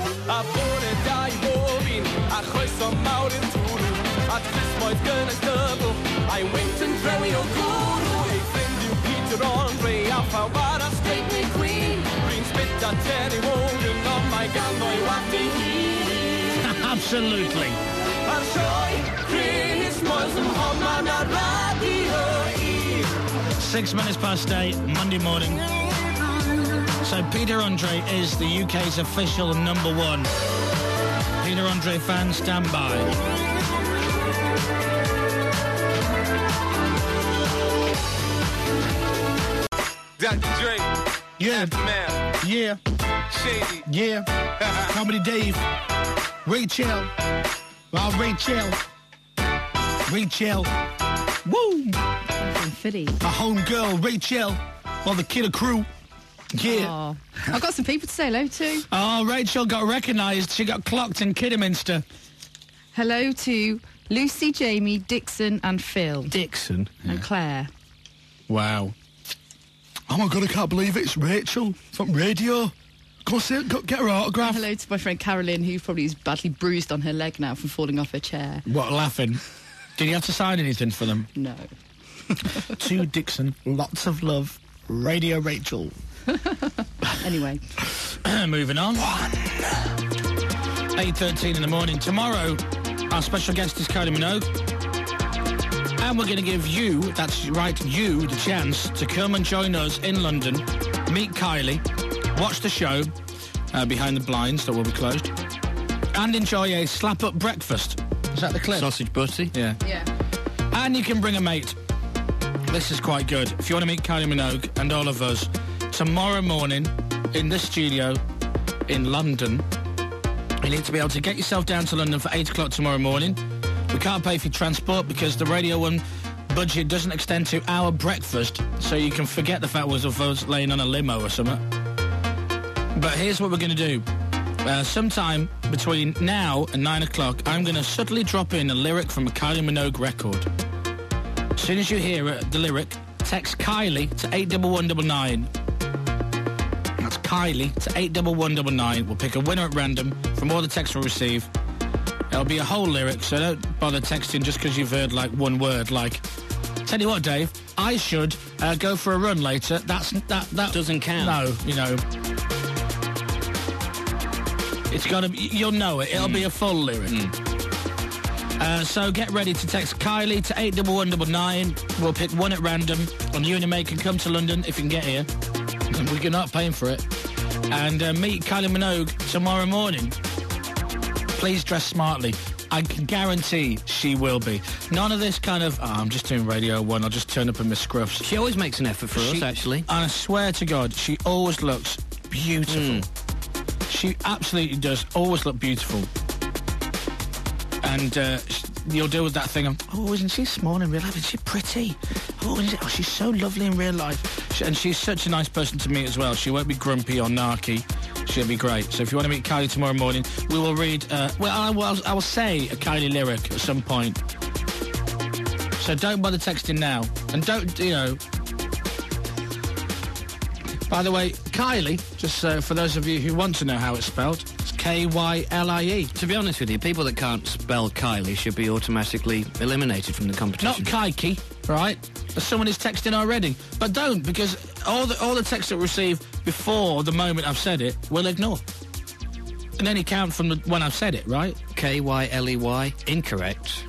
I went and throw your guru. Hey, friend, you Peter Andre. Alpha, what a straight me queen. Green spit at Terry Wogan on my gun, boy, what the heat. Absolutely. Six minutes past eight, Monday morning. So Peter Andre is the U K's official number one. Peter Andre fans, stand by. Doctor Dre. Yeah. Aftermath. Yeah. Shady. Yeah. Comedy Dave. Rachel. Well, Rachel. Rachel. Woo! Fitty. My home girl, Rachel. Well, the Kidder crew. Yeah. Oh. I've got some people to say hello to. Oh, Rachel got recognised. She got clocked in Kidderminster. Hello to Lucy, Jamie, Dixon and Phil. Dixon? And Claire. Wow. Oh my God, I can't believe it. It's Rachel from radio. Go see it, go, get her autograph. Hello to my friend Carolyn, who probably is badly bruised on her leg now from falling off her chair. What, laughing? Did you have to sign anything for them? No. To Dixon, lots of love. Radio Rachel. Anyway. Moving on. eight thirteen in the morning. Tomorrow, our special guest is Kylie Minogue. And we're going to give you, that's right, you, the chance to come and join us in London, meet Kylie, watch the show uh, behind the blinds that will be closed, and enjoy a slap-up breakfast. Is that the clip? Sausage butty? Yeah. Yeah. And you can bring a mate. This is quite good. If you want to meet Kylie Minogue and all of us, tomorrow morning in the studio in London, you need to be able to get yourself down to London for eight o'clock tomorrow morning. We can't pay for your transport because the Radio one budget doesn't extend to our breakfast, so you can forget the fact was of us laying on a limo or something. But here's what we're going to do. Uh, sometime between now and nine o'clock, I'm going to subtly drop in a lyric from a Kylie Minogue record. As soon as you hear it, the lyric, text Kylie to eight one one nine nine. That's Kylie to eight one one nine nine. We'll pick a winner at random from all the texts we'll receive. It'll be a whole lyric, so don't bother texting just because you've heard, like, one word. Like, tell you what, Dave, I should uh, go for a run later. That's that that doesn't count. No, you know. It's got to be, you'll know it. It'll mm. be a full lyric. Mm. Uh, so get ready to text Kylie to eight one one nine nine. We'll pick one at random, and you and your mate can come to London if you can get here. We're not paying for it. And uh, meet Kylie Minogue tomorrow morning. Please dress smartly. I can guarantee she will be. None of this kind of, oh, I'm just doing Radio one, I'll just turn up in my scruffs. She always makes an effort for she, us, actually. And I swear to God, she always looks beautiful. Mm. She absolutely does always look beautiful. And uh, you'll deal with that thing of, oh, isn't she small in real life? Is she pretty? Oh, is it? Oh, she's so lovely in real life. She, and she's such a nice person to meet as well. She won't be grumpy or narky. She'll be great. So if you want to meet Kylie tomorrow morning, we will read, uh, well, I will, I will say a Kylie lyric at some point. So don't bother texting now. And don't, you know... By the way, Kylie, just uh, for those of you who want to know how it's spelled, it's K Y L I E. To be honest with you, people that can't spell Kylie should be automatically eliminated from the competition. Not Kiki, right? As someone is texting already. But don't, because all the all the texts that we receive before the moment I've said it, we'll ignore. And then you count from the, when I've said it, right? K Y L E Y, incorrect.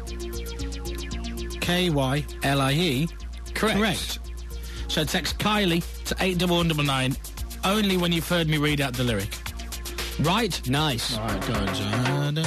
K Y L I E, correct. Correct. So text Kylie to eight one one nine nine only when you've heard me read out the lyric. Right? Nice. All right, good.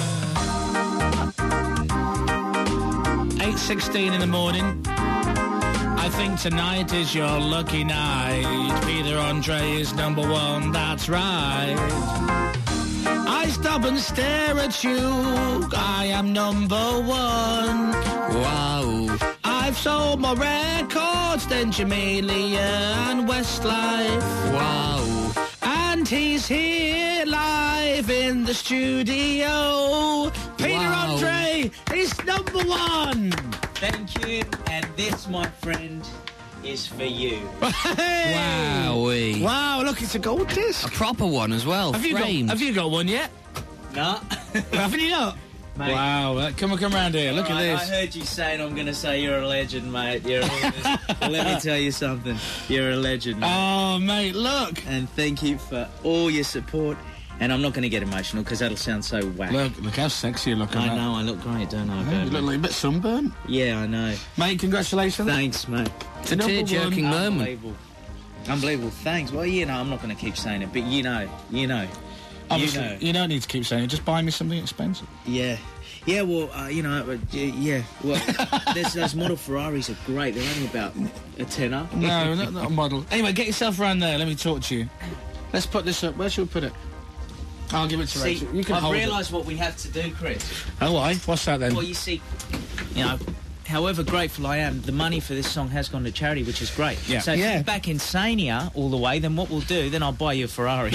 eight sixteen in the morning. I think tonight is your lucky night. Peter Andre is number one, that's right. I stop and stare at you. I am number one. Wow. I've sold more records than Jamelia and Westlife. Wow. And he's here live in the studio. Peter wow. Andre is number one. Thank you, and this, my friend, is for you. Hey! Wowee. Wow, look, it's a gold disc. A proper one as well, have you framed. got, have you got one yet? No. Haven't you not? Mate. Wow, uh, come on, come round here. Look right, at this. I heard you saying I'm going to say you're a legend, mate. You're a well, let me tell you something. You're a legend, mate. Oh, mate, look. And thank you for all your support And I'm not going to get emotional because that'll sound so whack. Look, look how sexy you look. I on know, I look great, don't I? that. You look like a bit sunburned. Yeah, I know. Mate, congratulations. Thanks, mate. It's a tear-jerking moment. Unbelievable. Unbelievable. Thanks. Well, you know, I'm not going to keep saying it, but you know, you know. Obviously, you know. you don't need to keep saying it. Just buy me something expensive. Yeah. Yeah, well, uh, you know, uh, yeah, well, there's, those model Ferraris are great. They're only about a tenner. No, not, not a model. Anyway, get yourself around there. Let me talk to you. Let's put this up. Where should we put it? I'll give it to See, Rachel. You can I've hold realised what we have to do, Chris. it. Oh, why? What's that then? Well, you see, you know, however grateful I am, the money for this song has gone to charity, which is great. Yeah. So if Yeah. you're back in Sania all the way, then what we'll do, then I'll buy you a Ferrari.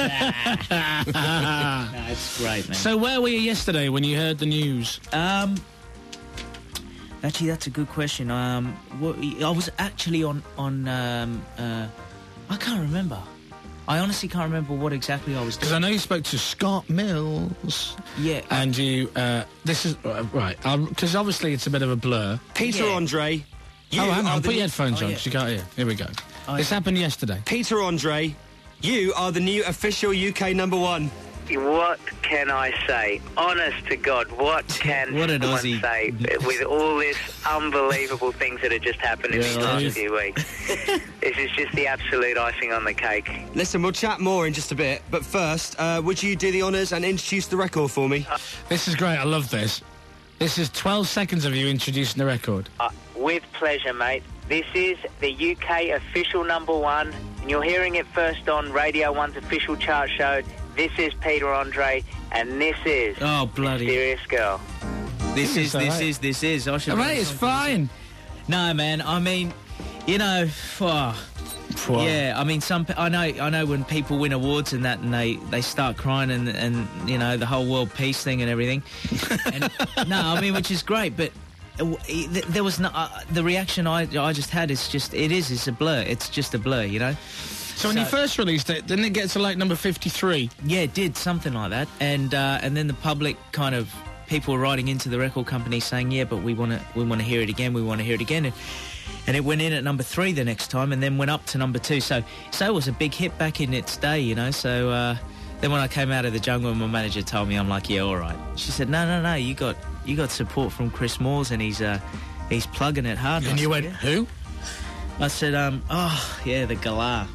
No, it's great, man. So where were you yesterday when you heard the news? Um, actually, that's a good question. Um, what, I was actually on on. Um, uh, I can't remember. I honestly can't remember what exactly I was doing. Because I know you spoke to Scott Mills. Yeah. And you, uh, this is, uh, right, because obviously it's a bit of a blur. Peter Yeah. Andre. You oh, hang are on, the put your new- headphones Oh, on, yeah. 'cause you can't hear. Here we go. Oh, this yeah. happened yesterday. Peter Andre, you are the new official U K number one. What can I say? Honest to God, what can What an someone Aussie. say with all this unbelievable things that have just happened in Yeah, these right. last few weeks? This is just the absolute icing on the cake. Listen, we'll chat more in just a bit, but first, uh, would you do the honours and introduce the record for me? This is great, I love this. This is twelve seconds of you introducing the record. Uh, with pleasure, mate. This is the U K official number one, and you're hearing it first on Radio one's official chart show. This is Peter Andre, and this is Oh, bloody. Mysterious Girl. This is, all this right. is, this is. I should. Mate, it's fine. No, man. I mean, you know, oh, yeah. I mean, some. pe- I know. I know when people win awards and that, and they, they start crying and and you know the whole world peace thing and everything. And, no, I mean, which is great, but. uh, w- th- There was no uh, the reaction I I just had is just it is it's a blur it's just a blur you know. So when you So- first released it, didn't it get to like number fifty-three? Yeah, it did something like that, and uh, and then the public kind of people were writing into the record company saying, yeah, but we want to we want to hear it again, we want to hear it again, and, and it went in at number three the next time, and then went up to number two. So so it was a big hit back in its day, you know. So uh, then when I came out of the jungle, and my manager told me, I'm like, yeah, all right. She said, no, no, no, you got you got support from Chris Moores, and he's uh, he's plugging it hard. And I you said, went, "Yeah." who? I said, um, oh, yeah, the Galah.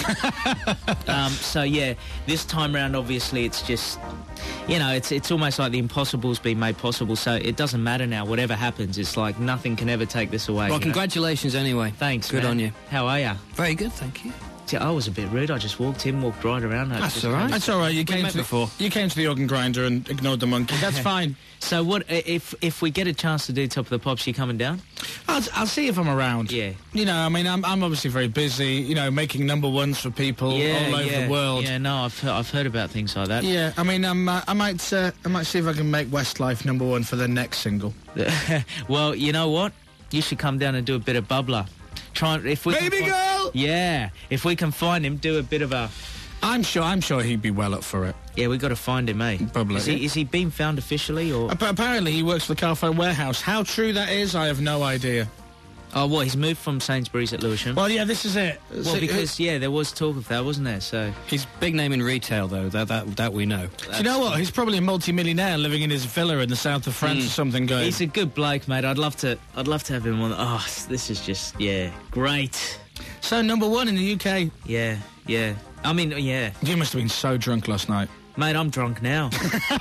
um, so, yeah, this time round, obviously, it's just, you know, it's it's almost like the impossible's been made possible, so it doesn't matter now. Whatever happens, it's like nothing can ever take this away. Well, you know? congratulations anyway. Thanks, Good man. on you. How are you? Very good, thank you. See, I was a bit rude. I just walked in, walked right around. That's all right. That's all right. You came met to the, before. You came to the organ grinder and ignored the monkey. That's fine. So, what if if we get a chance to do Top of the Pops? You coming down? I'll, I'll see if I'm around. Yeah. You know, I mean, I'm, I'm obviously very busy, you know, making number ones for people yeah, all over yeah, the world. Yeah, no, I've heard, I've heard about things like that. Yeah, I mean, um, uh, I might, uh, I might see if I can make Westlife number one for the next single. Well, you know what? You should come down and do a bit of bubbler. Try and- if we can Baby find- girl! Yeah, if we can find him, do a bit of a. I'm sure, I'm sure he'd be well up for it. Yeah, we got to find him, eh? Bubbler. Is he, is he been found officially, or? Appa- Apparently, he works for the Carphone Warehouse. How true that is, I have no idea. Oh, what? He's moved from Sainsbury's at Lewisham. Well, yeah, this is it. Well, So- because yeah, there was talk of that, wasn't there? So He's big name in retail, though. That that that we know. Do you know what? He's probably a multi-millionaire living in his villa in the south of France or something. Going. he's a good bloke, mate. I'd love to. I'd love to have him on. Oh, this is just yeah, great. So number one in the U K. Yeah, yeah. I mean, yeah, You must have been so drunk last night. mate. I'm drunk now.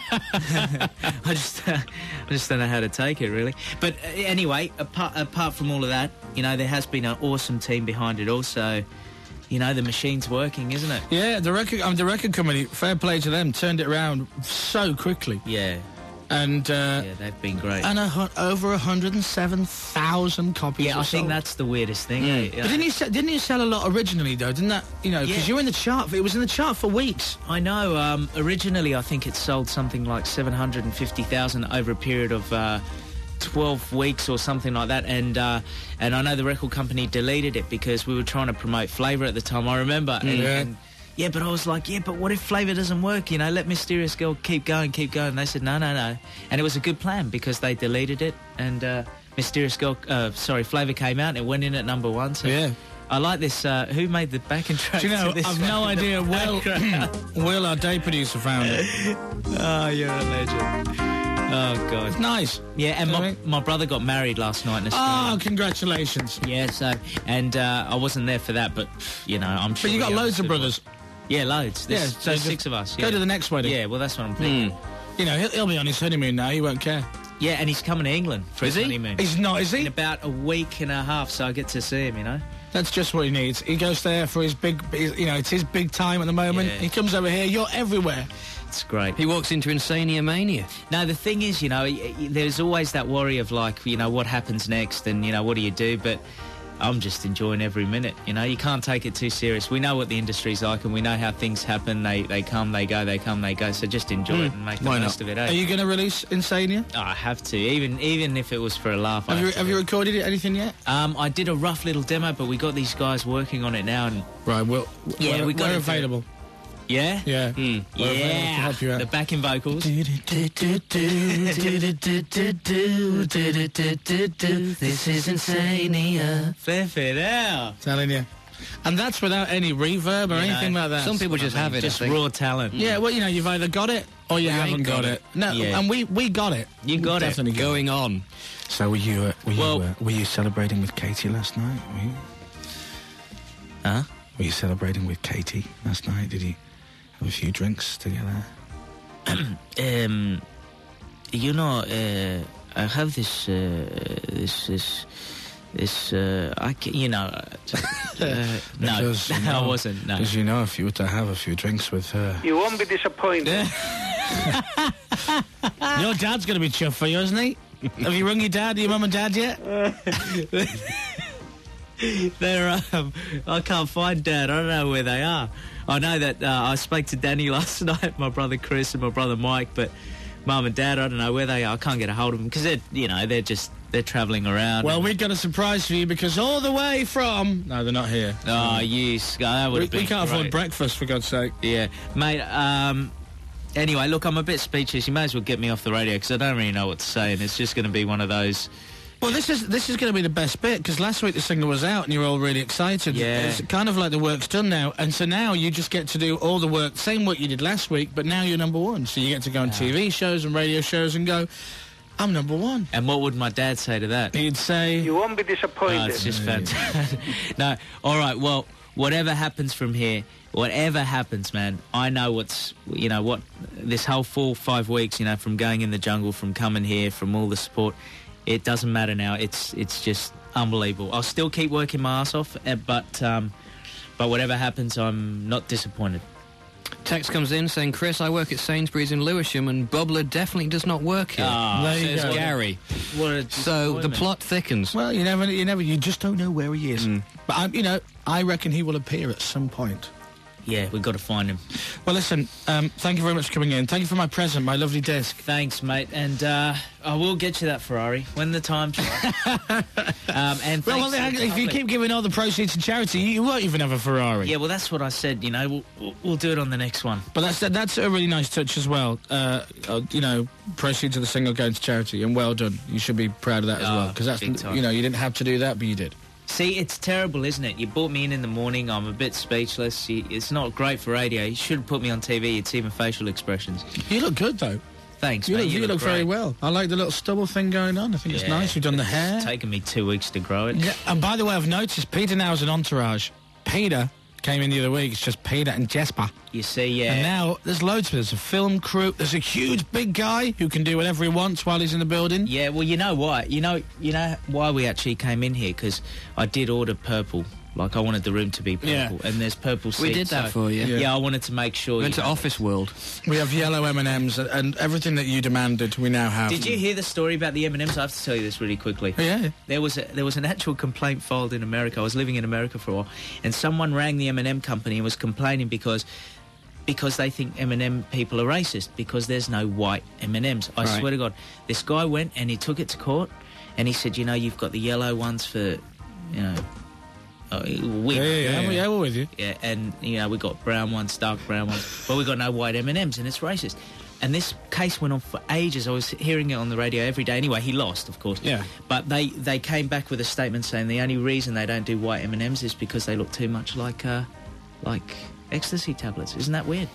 I just, uh, I just don't know how to take it, really. But uh, anyway, apart apart from all of that, you know, there has been an awesome team behind it. Also, you know, the machine's working, isn't it? Yeah, the record, um, the record company, fair play to them, turned it around so quickly. Yeah, And uh, yeah, they've been great. and a, hu- over one hundred seven thousand copies. Yeah, or I think sold. that's the weirdest thing. eh? But didn't you se- didn't you sell a lot originally though? Didn't that you know? Because Yeah. you were in the chart. It was in the chart for weeks. I know. Um, originally, I think it sold something like seven hundred and fifty thousand over a period of uh, twelve weeks or something like that. And uh, and I know the record company deleted it because we were trying to promote Flavour at the time. I remember. And, Yeah. and, yeah, but I was like, yeah, but what if Flavour doesn't work? You know, let Mysterious Girl keep going, keep going. And they said, no, no, no. And it was a good plan because they deleted it. And uh, Mysterious Girl, uh, sorry, Flavour came out and it went in at number one. So Yeah. I like this. Uh, who made the backing track? Do you know, to this I've no idea. Will, Will, our day producer, found it. Oh, you're a legend. Oh, God. It's nice. Yeah, and You know my, what I mean? my brother got married last night in Australia. Oh, congratulations. Yeah, so, and uh, I wasn't there for that, but, you know, I'm sure... But you got he loads of understood brothers. what- Yeah, loads. There's, Yeah, so there's just six of us. go yeah. to the next wedding. Yeah, well, that's what I'm thinking. You know, he'll, he'll be on his honeymoon now. He won't care. Yeah, and he's coming to England for Is his he? honeymoon. He's not, is he? In about a week and a half, so I get to see him, you know? That's just what he needs. He goes there for his big, his, you know, it's his big time at the moment. Yeah. He comes over here. You're everywhere. It's great. He walks into Insania Mania. No, the thing is, you know, y- y- there's always that worry of, like, you know, what happens next and, you know, what do you do? But I'm just enjoying every minute, you know? You can't take it too serious. We know what the industry's like and we know how things happen. They they come, they go, they come, they go. So just enjoy Mm. it and make the Why most not? of it, eh? Are you going to release Insania? Oh, I have to, even even if it was for a laugh. I Have you, have to have do you it. recorded it, anything yet? Um, I did a rough little demo, but we got these guys working on it now. And Right, well, yeah, we're, we got we're it available. Yeah? Yeah. Mm. We're available to Yeah. help you out. The backing vocals. This is Insania. Flip it out. Telling you. And that's without any reverb or You know, anything like that. Some people just have it. I Just think. raw talent. Yeah, well, you know, you've either got it or you, You haven't ain't got, got it. it. No, Yeah. and we we got it. You We got it. definitely got Going on. So were you uh, were you Well- uh, were you celebrating with Katie last night? Were you? Huh? Were you celebrating with Katie last night? Did you have a few drinks together? Um, you know, uh, I have this, uh, this, this, this. Uh, I, ca- you know, uh, uh, no, Because, you I know- wasn't. No. Because you know, if you were to have a few drinks with her, You won't be disappointed. your dad's going to be chuffed for you, isn't he? Have you rung your dad, your mum and dad yet? They're, um, I can't find Dad. I don't know where they are. I know that uh, I spoke to Danny last night, my brother Chris and my brother Mike, but Mum and Dad, I don't know where they are. I can't get a hold of them because they're, you know, they're just they're travelling around. Well, and- we've got a surprise for you because all the way from no, they're not here. Oh, you sc- that would we, have been we can't great. afford breakfast for God's sake. Yeah, mate. Um, anyway, look, I'm a bit speechless. You may as well get me off the radio because I don't really know what to say, and it's just going to be one of those. Well, this is this is going to be the best bit because last week the single was out and you're all really excited. Yeah. It's kind of like the work's done now, and so now you just get to do all the work, same work you did last week, but now you're number one. So you get to go on T V shows and radio shows and go, I'm number one. And what would my dad say to that? He'd say, You won't be disappointed. Oh, it's just fantastic. No, all right. Well, whatever happens from here, whatever happens, man, I know what's, you know, what this whole four, five weeks, you know, from going in the jungle, from coming here, from all the support, it doesn't matter now. It's it's just unbelievable. I'll still keep working my ass off, uh, but um, but whatever happens, I'm not disappointed. Text comes in saying, Chris, I work at Sainsbury's in Lewisham and Bubbler definitely does not work here. Ah, there you says go. Gary. What a So the disappointment. plot thickens. well, you never, you never, you just don't know where he is. But I'm, you know, I reckon he will appear at some point. Yeah, we've got to find him. Well, listen, um, thank you very much for coming in. Thank you for my present, my lovely disc. Thanks, mate, and uh, I will get you that Ferrari when the time's right. um, and Well, thanks well, to the if you public. keep giving all the proceeds to charity, you won't even have a Ferrari. Yeah, well, that's what I said. You know, we'll, we'll, we'll do it on the next one. But that's that's a really nice touch as well. Uh, uh, you know, proceeds of the single going to charity, and well done. You should be proud of that as Oh, well, because that's big time. you know you didn't have to do that, but you did. See, it's terrible, isn't it? You brought me in in the morning. I'm a bit speechless. You, it's not great for radio. You should have put me on T V. You'd see my facial expressions. You look good though. Thanks, You mate. look, you look very great. well. I like the little stubble thing going on. I think it's Yeah. nice. You've done the hair. It's taken me two weeks to grow it. Yeah, and by the way, I've noticed Peter now has an entourage. Peter came in the other week. It's just Peter and Jesper. You see, yeah. And now there's loads. There's a film crew. There's a huge big guy who can do whatever he wants while he's in the building. Yeah, well, you know why? You know, you know why we actually came in here? Because I did order purple. Like, I wanted the room to be purple. Yeah. And there's purple seats. We did that so- for you. Yeah. Yeah. I wanted to make sure... Went you to know- Office World. We have yellow M and M's and everything that you demanded. We now have. Did you hear the story about the M and M's? I have to tell you this really quickly. Oh, yeah. There was a, there was an actual complaint filed in America. I was living in America for a while, and someone rang the M and M company and was complaining because because they think M and M people are racist because there's no white M and M's. I Right. swear to God, this guy went and he took it to court, and he said, you know, you've got the yellow ones for, you know. Uh, we, Yeah, yeah, yeah. Yeah, we're with you. yeah, and you know we got brown ones, dark brown ones, but we got no white M and M's, and it's racist. and this case went on for ages. I was hearing it on the radio every day. Anyway, he lost, of course. Yeah. But they, they came back with a statement saying the only reason they don't do white M and M's is because they look too much like uh, like ecstasy tablets. Isn't that weird?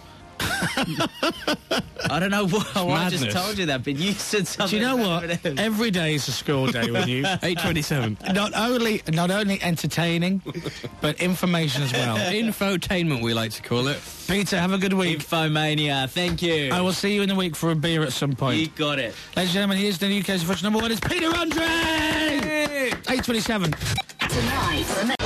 I don't know why I just told you that, but you said something. Do you know about what? M and M's. Every day is a school day with you. eight twenty-seven. Not only, not only entertaining, but information as well. Infotainment, we like to call it. Peter, have a good week. Infomania, thank you. I will see you in the week for a beer at some point. You got it. Ladies and gentlemen, here's the U K's official number one. It's Peter Andre! eight twenty-seven. Tonight.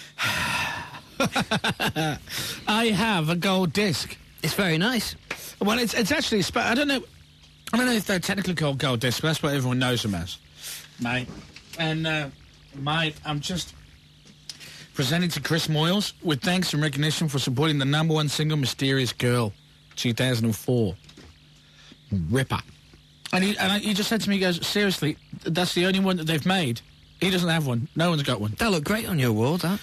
I have a gold disc. It's very nice. Well, it's it's actually, spe- I don't know, I don't know if they're technically called gold discs, but that's what everyone knows them as, mate. And, uh, mate, I'm just presenting to Chris Moyles with thanks and recognition for supporting the number one single, Mysterious Girl, two thousand four. Ripper. And he, and I, he just said to me, he goes, seriously, that's the only one that they've made. He doesn't have one. No one's got one. That look great on your wall, that.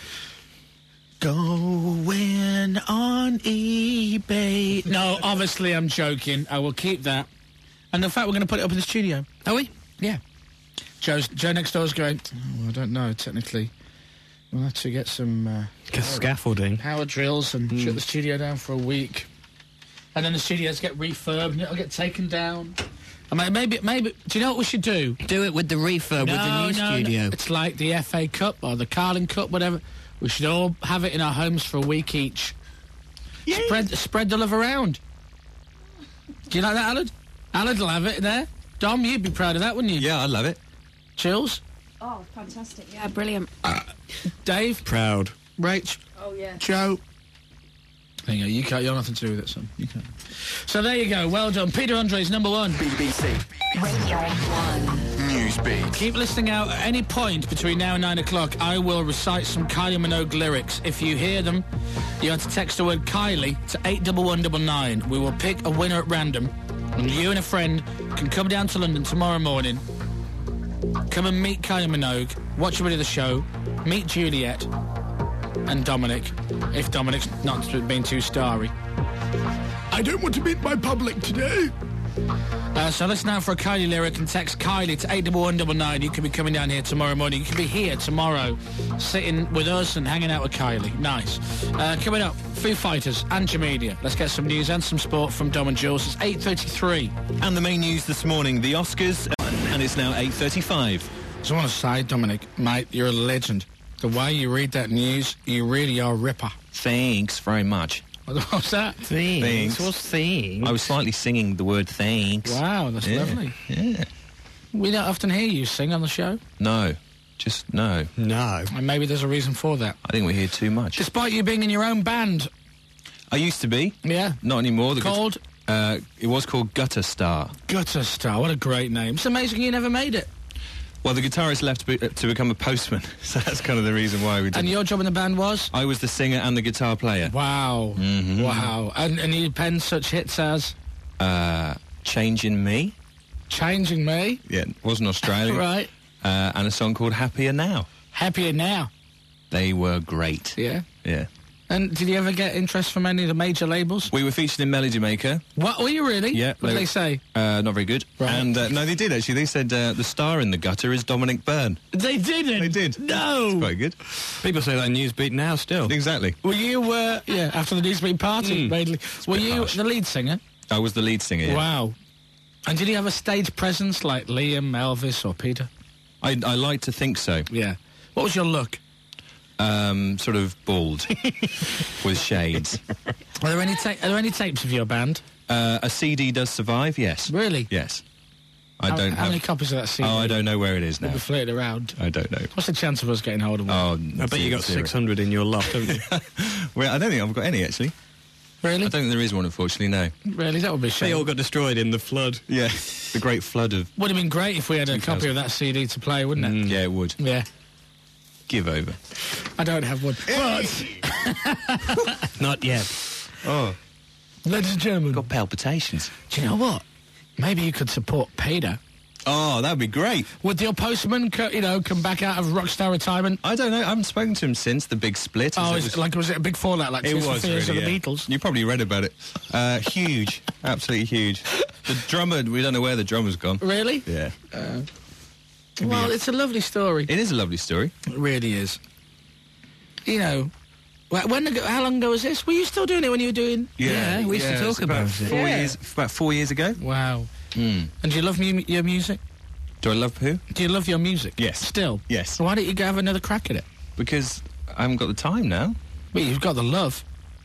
Going on eBay. No, obviously I'm joking. I will keep that. And the fact we're going to put it up in the studio. Are we? Yeah. Joe's, Joe next door's going, oh, I don't know, technically. We'll have to get some... Uh, power, scaffolding. Power drills and mm. shut the studio down for a week. And then the studios get refurbed and it'll get taken down. I mean, maybe, maybe... Do you know what we should do? Do it with the refurb, no, with the new no, studio. No. It's like the F A Cup or the Carling Cup, whatever. We should all have it in our homes for a week each. Yay. Spread spread the love around. Do you like that, Alan? Alan'll have it there. Dom, you'd be proud of that, wouldn't you? Yeah, I'd love it. Chills? Oh, fantastic. Yeah, brilliant. Uh, Dave? Proud. Rach? Oh, yeah. Joe? There you go. You can't, you have nothing to do with it, son. You can't. So there you go. Well done. Peter Andre's number one. B B C. Radio one. Newsbeat. Keep listening out. At any point between now and nine o'clock, I will recite some Kylie Minogue lyrics. If you hear them, you have to text the word Kylie to eight one one nine nine. We will pick a winner at random, and you and a friend can come down to London tomorrow morning, come and meet Kylie Minogue, watch a bit of the show, meet Juliet and Dominic, if Dominic's not being too starry. I don't want to meet my public today. Uh, so listen out for a Kylie lyric and text Kylie to eight one one nine nine. You can be coming down here tomorrow morning. You can be here tomorrow, sitting with us and hanging out with Kylie. Nice. Uh, coming up, Foo Fighters and Jamelia. Let's get some news and some sport from Dom and Jules. It's eight thirty-three. And the main news this morning, the Oscars, and it's now eight thirty-five. Just want to say, Dominic, mate, you're a legend. The way you read that news, you really are a ripper. Thanks very much. What's that? Thanks. Thanks. What's thanks? I was slightly singing the word thanks. Wow, that's yeah. lovely. Yeah. We don't often hear you sing on the show. No. Just no. No. And maybe there's a reason for that. I think we hear too much. Despite you being in your own band. I used to be. Yeah. Not anymore. The called? Uh, it was called Gutter Star. Gutter Star, what a great name. It's amazing you never made it. Well, the guitarist left to, be, to become a postman, so that's kind of the reason why we did. And your job in the band was? I was the singer and the guitar player. Wow. Mm-hmm. Wow. And, and you penned such hits as? Uh, Changing Me. Changing Me? Yeah, it wasn't Australian. Right. Uh, and a song called Happier Now. Happier Now? They were great. Yeah? Yeah. And did you ever get interest from any of the major labels? We were featured in Melody Maker. What, were you really? Yeah. What did they say? Uh, not very good. Right. And, uh, no, they did, actually. They said uh, the star in the gutter is Dominic Byrne. They didn't? They did. No! It's quite good. People say that in Newsbeat now still. Exactly. Were you, uh, yeah, after the Newsbeat party, Mm. mainly. Were you harsh. the lead singer? I was the lead singer, yeah. Wow. And did you have a stage presence like Liam, Elvis or Peter? I, I like to think so. Yeah. What was your look? Um, sort of bald, with shades. Are there any ta- are there any tapes of your band? Uh, a C D does survive, yes. Really? Yes. I how, don't How have... many copies of that C D? Oh, I don't know where it is now. We'll be flitted around. I don't know. What's the chance of us getting hold of one? Oh, I bet you got six hundred in your loft, haven't you? Well, I don't think I've got any, actually. Really? I don't think there is one, unfortunately, no. Really? That would be a shame. They all got destroyed in the flood. Yeah, the great flood of... Would have been great if we had a copy of that C D to play, wouldn't it? Mm, yeah, it would. Yeah. Give over. I don't have one. But... Not yet. Oh. Ladies and gentlemen. Got palpitations. Do you know what? Maybe you could support Peter Oh, that'd be great. Would your postman, co- you know, come back out of rock star retirement? I don't know. I haven't spoken to him since the big split. Oh, It is was- it like was it a big fallout like It Tears for was Fears really, of the yeah. Beatles? You probably read about it. Uh, huge, absolutely huge. The drummer, we don't know where the drummer's gone. Really? Yeah. Uh, well, it's a lovely story. It is a lovely story. It really is. You know, wh- when ago, how long ago was this? Were you still doing it when you were doing? Yeah, we used to it's talk about it. Four Yeah. years, about four years ago. Wow. Mm. And do you love mu- your music? Do I love who? Do you love your music? Yes. Still? Yes. Why don't you go have another crack at it? Because I haven't got the time now. Well, you've got the love.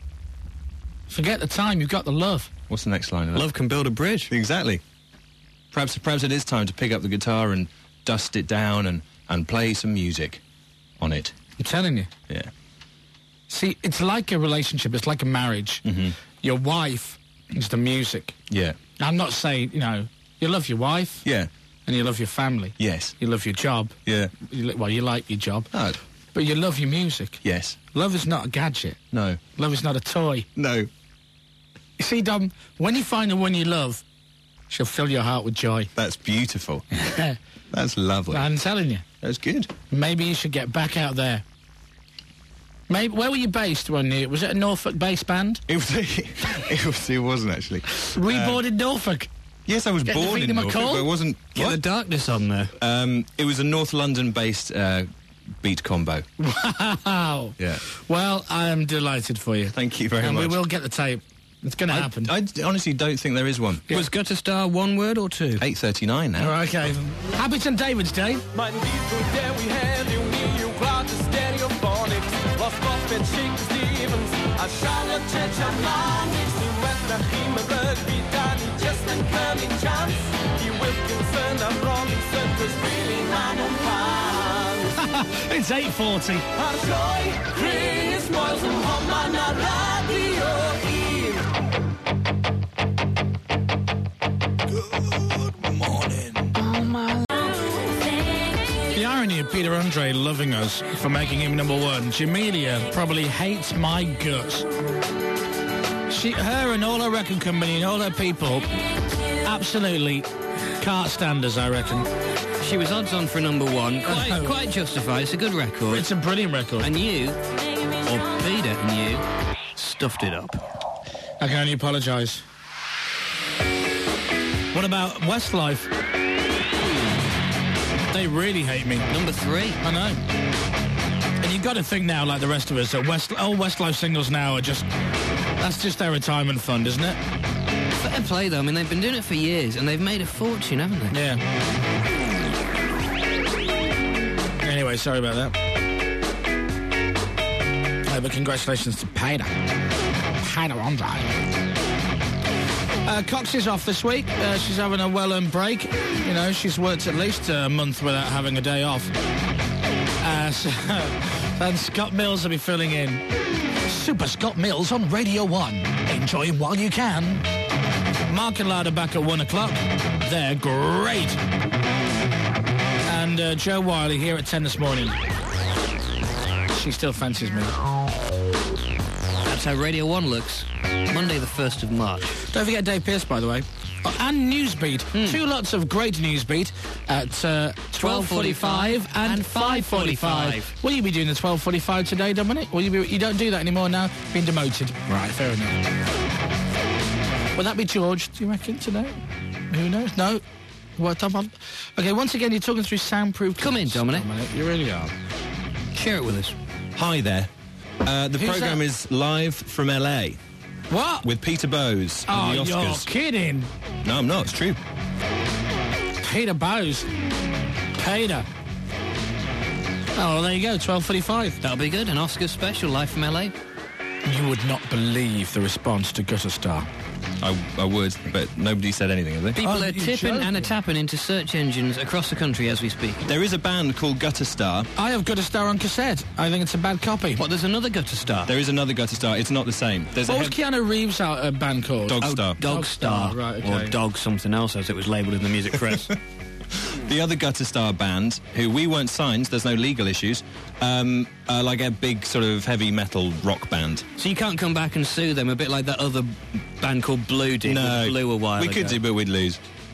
Forget the time, you've got the love. What's the next line? Love can build a bridge. Exactly. Perhaps, perhaps it is time to pick up the guitar and dust it down and, and play some music on it. I'm telling you. Yeah. See, it's like a relationship, it's like a marriage. Mm-hmm. Your wife is the music. Yeah. I'm not saying, you know, you love your wife. Yeah. And you love your family. Yes. You love your job. Yeah. You, li- well, you like your job. Oh. But you love your music. Yes. Love is not a gadget. No. Love is not a toy. No. You see, Dom, when you find the one you love, she'll fill your heart with joy. That's beautiful. That's lovely. I'm telling you. That's good. Maybe you should get back out there. Maybe, where were you based when you... Was it a Norfolk-based band? It was. It was. It wasn't actually. Were you Uh, born in Norfolk? Yes, I was Get the born in Freedom of Norfolk, Call? but it wasn't. Get what? the darkness on there. Um, it was a North London-based uh, beat combo. Wow. Yeah. Well, I am delighted for you. Thank you very and much. we will get the tape. It's going to I, happen. I honestly don't think there is one. Yeah. Was Gutter Star one word or two? eight thirty-nine now. All right, okay. Happy Saint David's Day. Mein Lied, der we have you, me, you, glad to stereophonics. Was Bob and Chick Stevens, a Charlotte Church of Longings. Die West nach ihm Rugby, Danny, just and Curly Chance. Die Wilkinson and Robinson, was really man and pan. It's eight forty. A joy, Chris Miles and Hotman, a radio in. The irony of Peter Andre loving us for making him number one. Jamelia probably hates my guts. She, her and all her record company and all her people absolutely can't stand us, I reckon. She was odds on for number one. I Quite, know. quite justified. It's a good record. It's a brilliant record. And you, or Peter and you, stuffed it up. I can only apologise. What about Westlife? They really hate me. Number three. I know. And you've got to think now, like the rest of us, that West, all Westlife singles now are just... That's just their retirement fund, isn't it? Fair play, though. I mean, they've been doing it for years, and they've made a fortune, haven't they? Yeah. Anyway, sorry about that. Uh, but congratulations to Peter. Peter Andre. Uh, Cox is off this week. Uh, she's having a well-earned break. You know, she's worked at least a month without having a day off. Uh, so, and Scott Mills will be filling in. Super Scott Mills on Radio one. Enjoy him while you can. Mark and Lard are back at one o'clock. They're great. And uh, Joe Wiley here at ten this morning. She still fancies me. That's how Radio one looks. Monday the first of March. Don't forget Dave Pearce, by the way. Oh, and Newsbeat. Mm. Two lots of great Newsbeat at uh, twelve forty-five and, and five forty-five. Will you be doing the twelve forty-five today, Dominic? Will you be? You don't do that anymore now? Been demoted. Right, fair enough. Will that be George, do you reckon, today? Who knows? No? What, Tom? Okay, once again, you're talking through soundproof... Come in, Dominic. Dominic. You really are. Share it with us. Hi there. Uh, the Who's programme that? is live from L A What? with Peter Bowes Oh, and the you're Oscars. kidding. No, I'm not. It's true. Peter Bowes. Peter. Oh, well, there you go, twelve forty-five. That'll be good. An Oscar special, live from L A. You would not believe the response to Gutter Star. I, I would, but nobody said anything, have they? People Oh, are you're tipping joking. and a tapping into search engines across the country as we speak. There is a band called Gutter Star. I have Gutter Star on cassette. I think it's a bad copy. What, there's another Gutter Star? There is another Gutter Star. It's not the same. There's What a was head- Keanu Reeves' out a band called? Dog Oh, Star. Dog, Dog Star. Star, right, okay. Or Dog something else, as it was labelled in the music press. The other Gutter Star band, who we weren't signed, there's no legal issues, um, are like a big sort of heavy metal rock band. So you can't come back and sue them, a bit like that other band called Blue did No, with Blue a while we ago. could do, but we'd lose.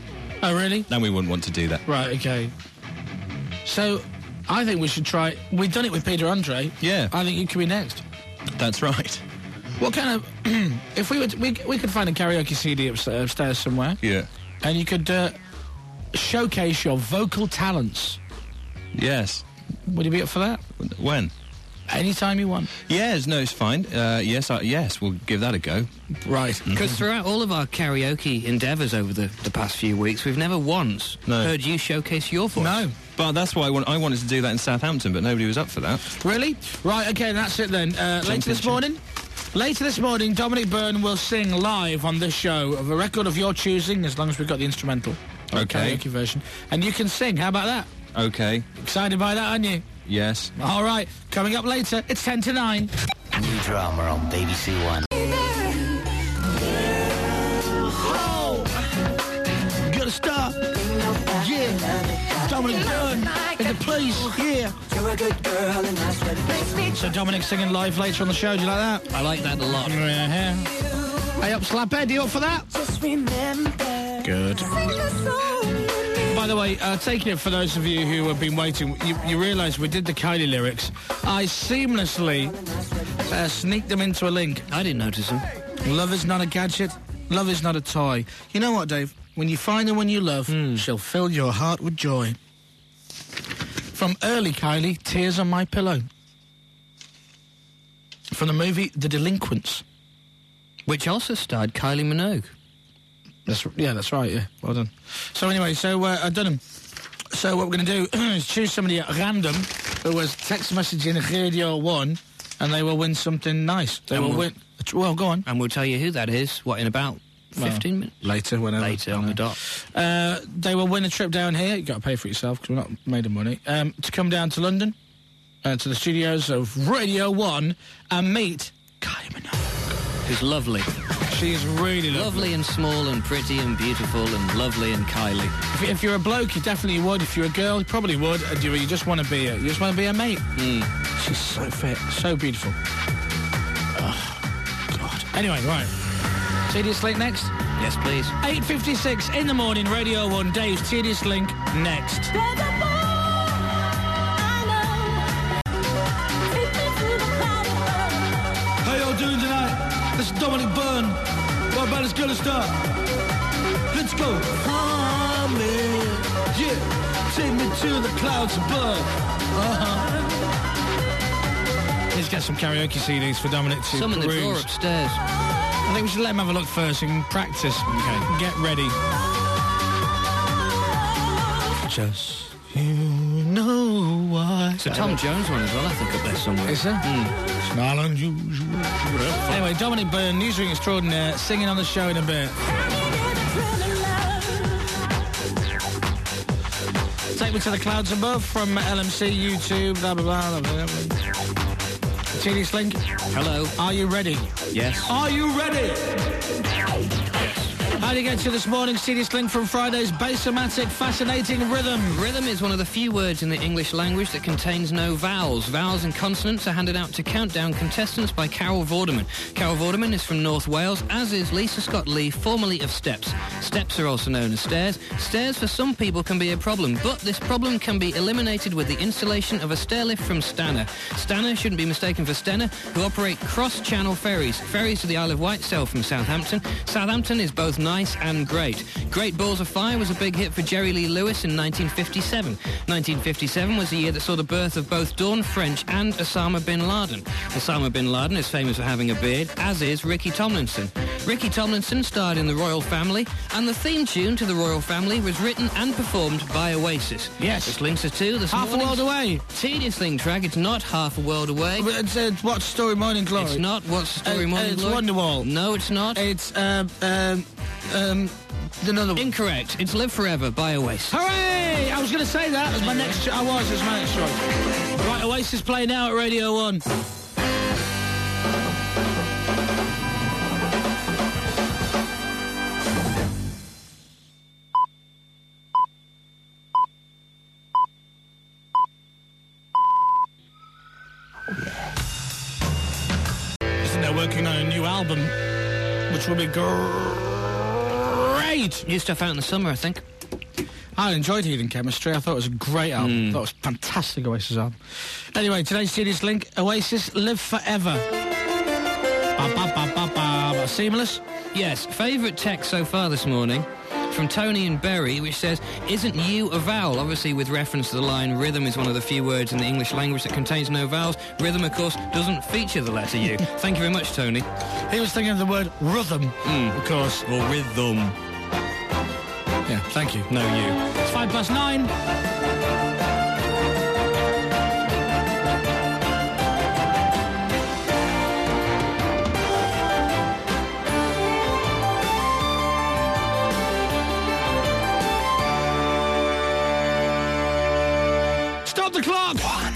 Oh, really? Then we wouldn't want to do that. Right, okay. So, I think we should try... We've done it with Peter Andre. Yeah. I think you could be next. That's right. What kind of... if we were... To, we, we could find a karaoke C D upstairs, upstairs somewhere. Yeah. And you could uh, showcase your vocal talents. Yes. Would you be up for that? When? Anytime you want. Yes, no, it's fine. Uh, yes, I, yes, we'll give that a go. Right. Because throughout all of our karaoke endeavours over the, the past few weeks, we've never once No. heard you showcase your voice. No. But that's why I, want, I wanted to do that in Southampton, but nobody was up for that. Really? Right, okay, that's it then. Uh, later this morning... Later this morning, Dominic Byrne will sing live on this show of a record of your choosing, as long as we've got the instrumental. Okay. Karaoke version. And you can sing. How about that? Okay. Excited by that, aren't you? Yes. All right. Coming up later, it's ten to nine. New drama on B B C One. Oh! Gotta stop. Yeah. Dominic Byrne in the place. Yeah. You're a good girl and that's what it makes me. So Dominic's singing live later on the show. Do you like that? I like that a lot. Yeah. Hey, up, Slaphead. You up for that? Just remember. Good. By the way, uh, taking it for those of you who have been waiting, you, you realise we did the Kylie lyrics. I seamlessly uh, sneaked them into a link. I didn't notice them. Love is not a gadget. Love is not a toy. You know what, Dave? When you find the one you love, Mm. she'll fill your heart with joy. From early Kylie, Tears on My Pillow. From the movie The Delinquents. Which also starred Kylie Minogue. That's, yeah, that's right, yeah. Well done. So anyway, so uh, I've done them. So what we're going to do is choose somebody at random who was text messaging Radio one, and they will win something nice. They And will we'll- win... Well, go on. And we'll tell you who that is, what, in about fifteen Well, minutes? Later, whenever. Later on the dot. Uh, they will win a trip down here. You've got to pay for it yourself because we're not made of money. Um, to come down to London, uh, to the studios of Radio one, and meet Kylie Minogue. Who's lovely. She's really lovely. Lovely and small and pretty and beautiful and lovely and Kylie. If, if you're a bloke, you definitely would. If you're a girl, you probably would. And you, you just want to be a, you just want to be a mate. Mm. She's so fit, so beautiful. Oh, God. Anyway, right. Tedious Link next? Yes, please. eight fifty-six in the morning, Radio one, Dave's Tedious Link next. How y'all doing tonight? This is Dominic Byrne. What about it's gonna start? Let's go. Coming. Yeah. Take me to the clouds above. Uh-huh. Let's get some karaoke C Ds for Dominic to Some in the peruse. drawer upstairs. I think we should let him have a look first and practice. Okay. Get ready. Just you know why. It's a Tom Jones one as well, I think, up there somewhere. Is there? It's not unusual. Anyway, Dominic Byrne, newsroom extraordinaire, singing on the show in a bit. Take Me to the Clouds Above from L M C, YouTube, blah, blah, blah, blah, blah. Tedious Link. Hello. Are you ready? Yes. Are you ready? How do you get to this morning's Tedious Link from Friday's Basomatic Fascinating Rhythm? Rhythm is one of the few words in the English language that contains no vowels. Vowels and consonants are handed out to countdown contestants by Carol Vorderman. Carol Vorderman is from North Wales, as is Lisa Scott Lee, formerly of Steps. Steps are also known as stairs. Stairs for some people can be a problem, but this problem can be eliminated with the installation of a stair lift from Stannah. Stannah shouldn't be mistaken for Stena, who operate cross-channel ferries. Ferries to the Isle of Wight sail from Southampton. Southampton is both nice and great. Great Balls of Fire was a big hit for Jerry Lee Lewis in nineteen fifty-seven. nineteen fifty-seven was the year that saw the birth of both Dawn French and Osama bin Laden. Osama bin Laden is famous for having a beard, as is Ricky Tomlinson. Ricky Tomlinson starred in The Royal Family, and the theme tune to The Royal Family was written and performed by Oasis. Yes. This links us to this Half a morning's World Away. Tedious Link track. It's not Half a World Away. But It's, uh, What's Story Morning Glory? It's not What's the Story Uh, Morning It's Glory. Wonderwall. No, it's not. It's, um, um, um, another one. Incorrect. It's Live Forever by Oasis. Hooray! I was going to say that as my next... Cho- I was, as my next choice. Right, Oasis play now at Radio one. Isn't they're working on a new album, which will be great. New stuff out in the summer, I think. I enjoyed Heathen Chemistry. I thought it was a great album. Mm. I thought it was a fantastic Oasis album. Anyway, today's Genius Link, Oasis, Live Forever. Ba, ba, ba, ba, ba. Seamless? Yes, favourite text so far this morning from Tony and Berry, which says, isn't you a vowel? Obviously with reference to the line, rhythm is one of the few words in the English language that contains no vowels. Rhythm, of course, doesn't feature the letter U. Thank you very much, Tony. He was thinking of the word rhythm, mm. of course. Or rhythm. Yeah, thank you. No, you. It's five past nine. Stop the clock!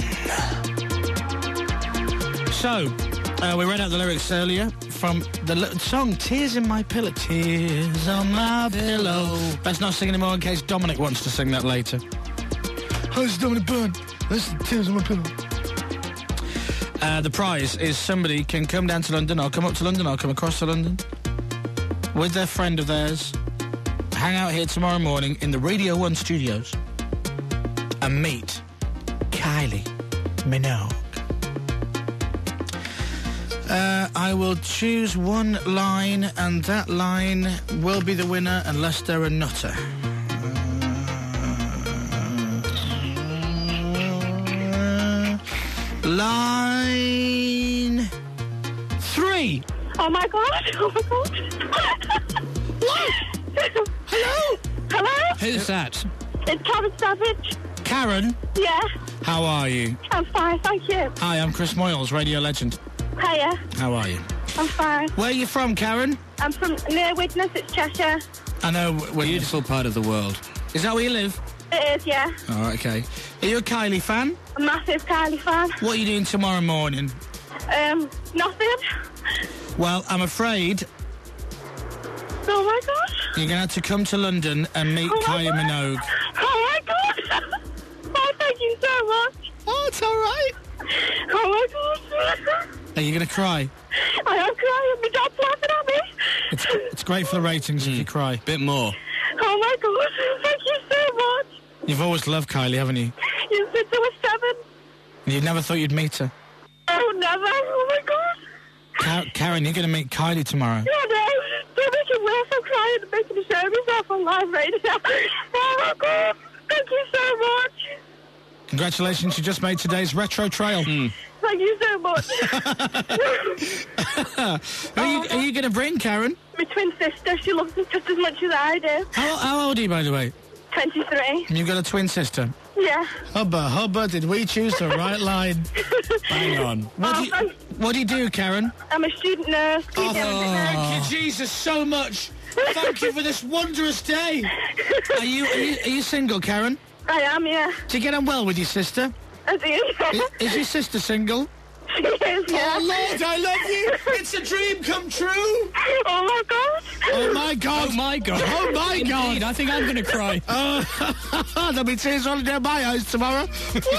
So, uh, we read out the lyrics earlier from the li- song Tears in My Pillow. Tears on my pillow. Let's not sing anymore in case Dominic wants to sing that later. Hi, this is Dominic Byrne. This is Tears on My Pillow. Uh, the prize is somebody can come down to London, or come up to London, or come across to London with their friend of theirs, hang out here tomorrow morning in the Radio one studios and meet Kylie Minogue. Uh, I will choose one line, and that line will be the winner unless they're a nutter. Uh, line three. Oh my god! Oh my god! What? Hello? Hello? Who's that? It's Karen Savage. Karen? Yeah. How are you? I'm fine, thank you. Hi, I'm Chris Moyles, radio legend. Hiya. How are you? I'm fine. Where are you from, Karen? I'm from near Widnes, it's Cheshire. I know. Beautiful part of the world. Is that where you live? It is, yeah. Oh, okay. Are you a Kylie fan? A massive Kylie fan. What are you doing tomorrow morning? Um, nothing. Well, I'm afraid Oh my god. you're going to have to come to London and meet Oh my Kylie God. Minogue. Oh my god. Oh, thank you so much. Oh, it's all right. Oh my god. Are you going to cry? I am crying. My dad's laughing at me. It's, it's great for the ratings if you cry. Bit more. Oh my god. Thank you so much. You've always loved Kylie, haven't you? You since I was seven. You never thought you'd meet her. Oh, never. Oh my god. Ka- Karen, you're going to meet Kylie tomorrow. Yeah, no. Don't make it worse. I'm crying and making a show of myself on live radio. Oh my god. Thank you so much. Congratulations, you just made today's retro trail. Mm. Thank you so much. are you, are you going to bring Karen? My twin sister, she loves me just as much as I do. How, how old are you, by the way? twenty-three. And you've got a twin sister? Yeah. Hubba, hubba, did we choose the right line? Hang on. What, Oh, do you, thank- what do you do, Karen? I'm a student nurse. Oh, nurse. thank you, Jesus, so much. Thank you for this wondrous day. Are you, are you, are you single, Karen? I am, yeah. Do you get on well with your sister? I do. Is, is your sister single? She is, yeah. Oh, Lord, I love you. It's a dream come true. Oh, my God. Oh, my God. Oh, my God. Oh, my Indeed, God. I think I'm going to cry. Oh, there'll be tears rolling down my eyes tomorrow.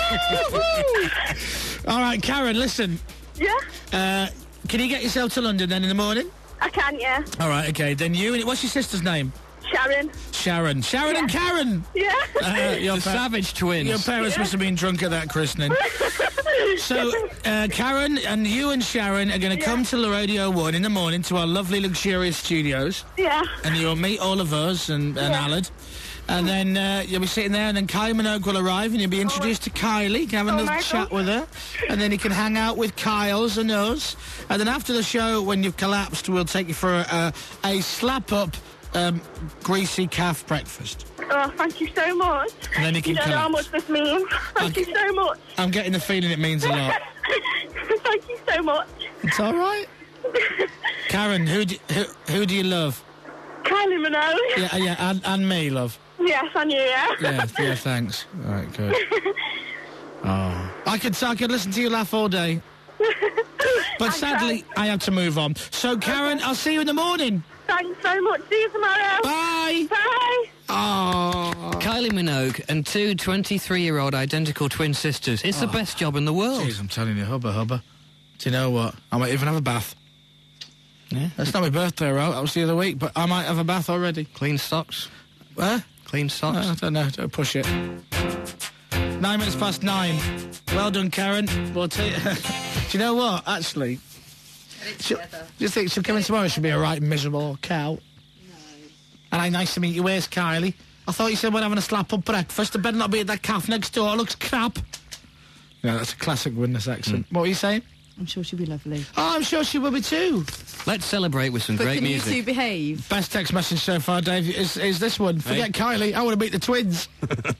All right, Karen, listen. Yeah? Uh, can you get yourself to London then in the morning? I can, yeah. All right, okay. Then you and... What's your sister's name? Sharon. Sharon. Sharon Yeah. and Karen. Yeah. Uh, your The pa- Savage Twins. Your parents Yeah. must have been drunk at that christening. So, uh, Karen and you and Sharon are going to Yeah. come to the Radio one in the morning to our lovely, luxurious studios. Yeah. And you'll meet all of us and, and Yeah. Alad. And then uh, you'll be sitting there, and then Kylie Minogue will arrive, and you'll be introduced to Kylie, you can have Oh, another my chat God. with her. And then you can hang out with Kyles and us. And then after the show, when you've collapsed, we'll take you for a, a slap-up um, greasy calf breakfast. Oh, thank you so much. And then you can don't know how collapse. much this means. Thank Okay. you so much. I'm getting the feeling it means a lot. Thank you so much. It's all right. Karen, who do, who, who do you love? Kylie Minogue. Yeah, yeah, and, and me, love. Yes, I knew, yeah. Yeah, yeah, thanks. All right, good. Oh. I could, I could listen to you laugh all day. But sadly, I have to move on. So, Karen, I'll see you in the morning. Thanks so much. See you tomorrow. Bye. Bye. Oh. Kylie Minogue and two twenty-three-year-old identical twin sisters. It's the best job in the world. Jeez, I'm telling you, hubba hubba. Do you know what? I might even have a bath. Yeah. That's not my birthday, right? That was the other week, but I might have a bath already. Clean socks. Huh? Clean socks? I don't know. Don't push it. Nine minutes past nine. Well done, Karen. We'll take. Do you know what? Actually, she'll, do you think she'll come in tomorrow? She'll be a right miserable cow. No. And I nice to meet you. Where's Kylie? I thought you said we're having a slap up breakfast. I better not be at that calf next door. It looks crap. No, that's a classic witness accent. Mm. What were you saying? I'm sure she'll be lovely. Oh, I'm sure she will be too. Let's celebrate with some but great can music. you two behave? Best text message so far, Dave, is, is this one. Forget hey. Kylie, I want to meet the twins.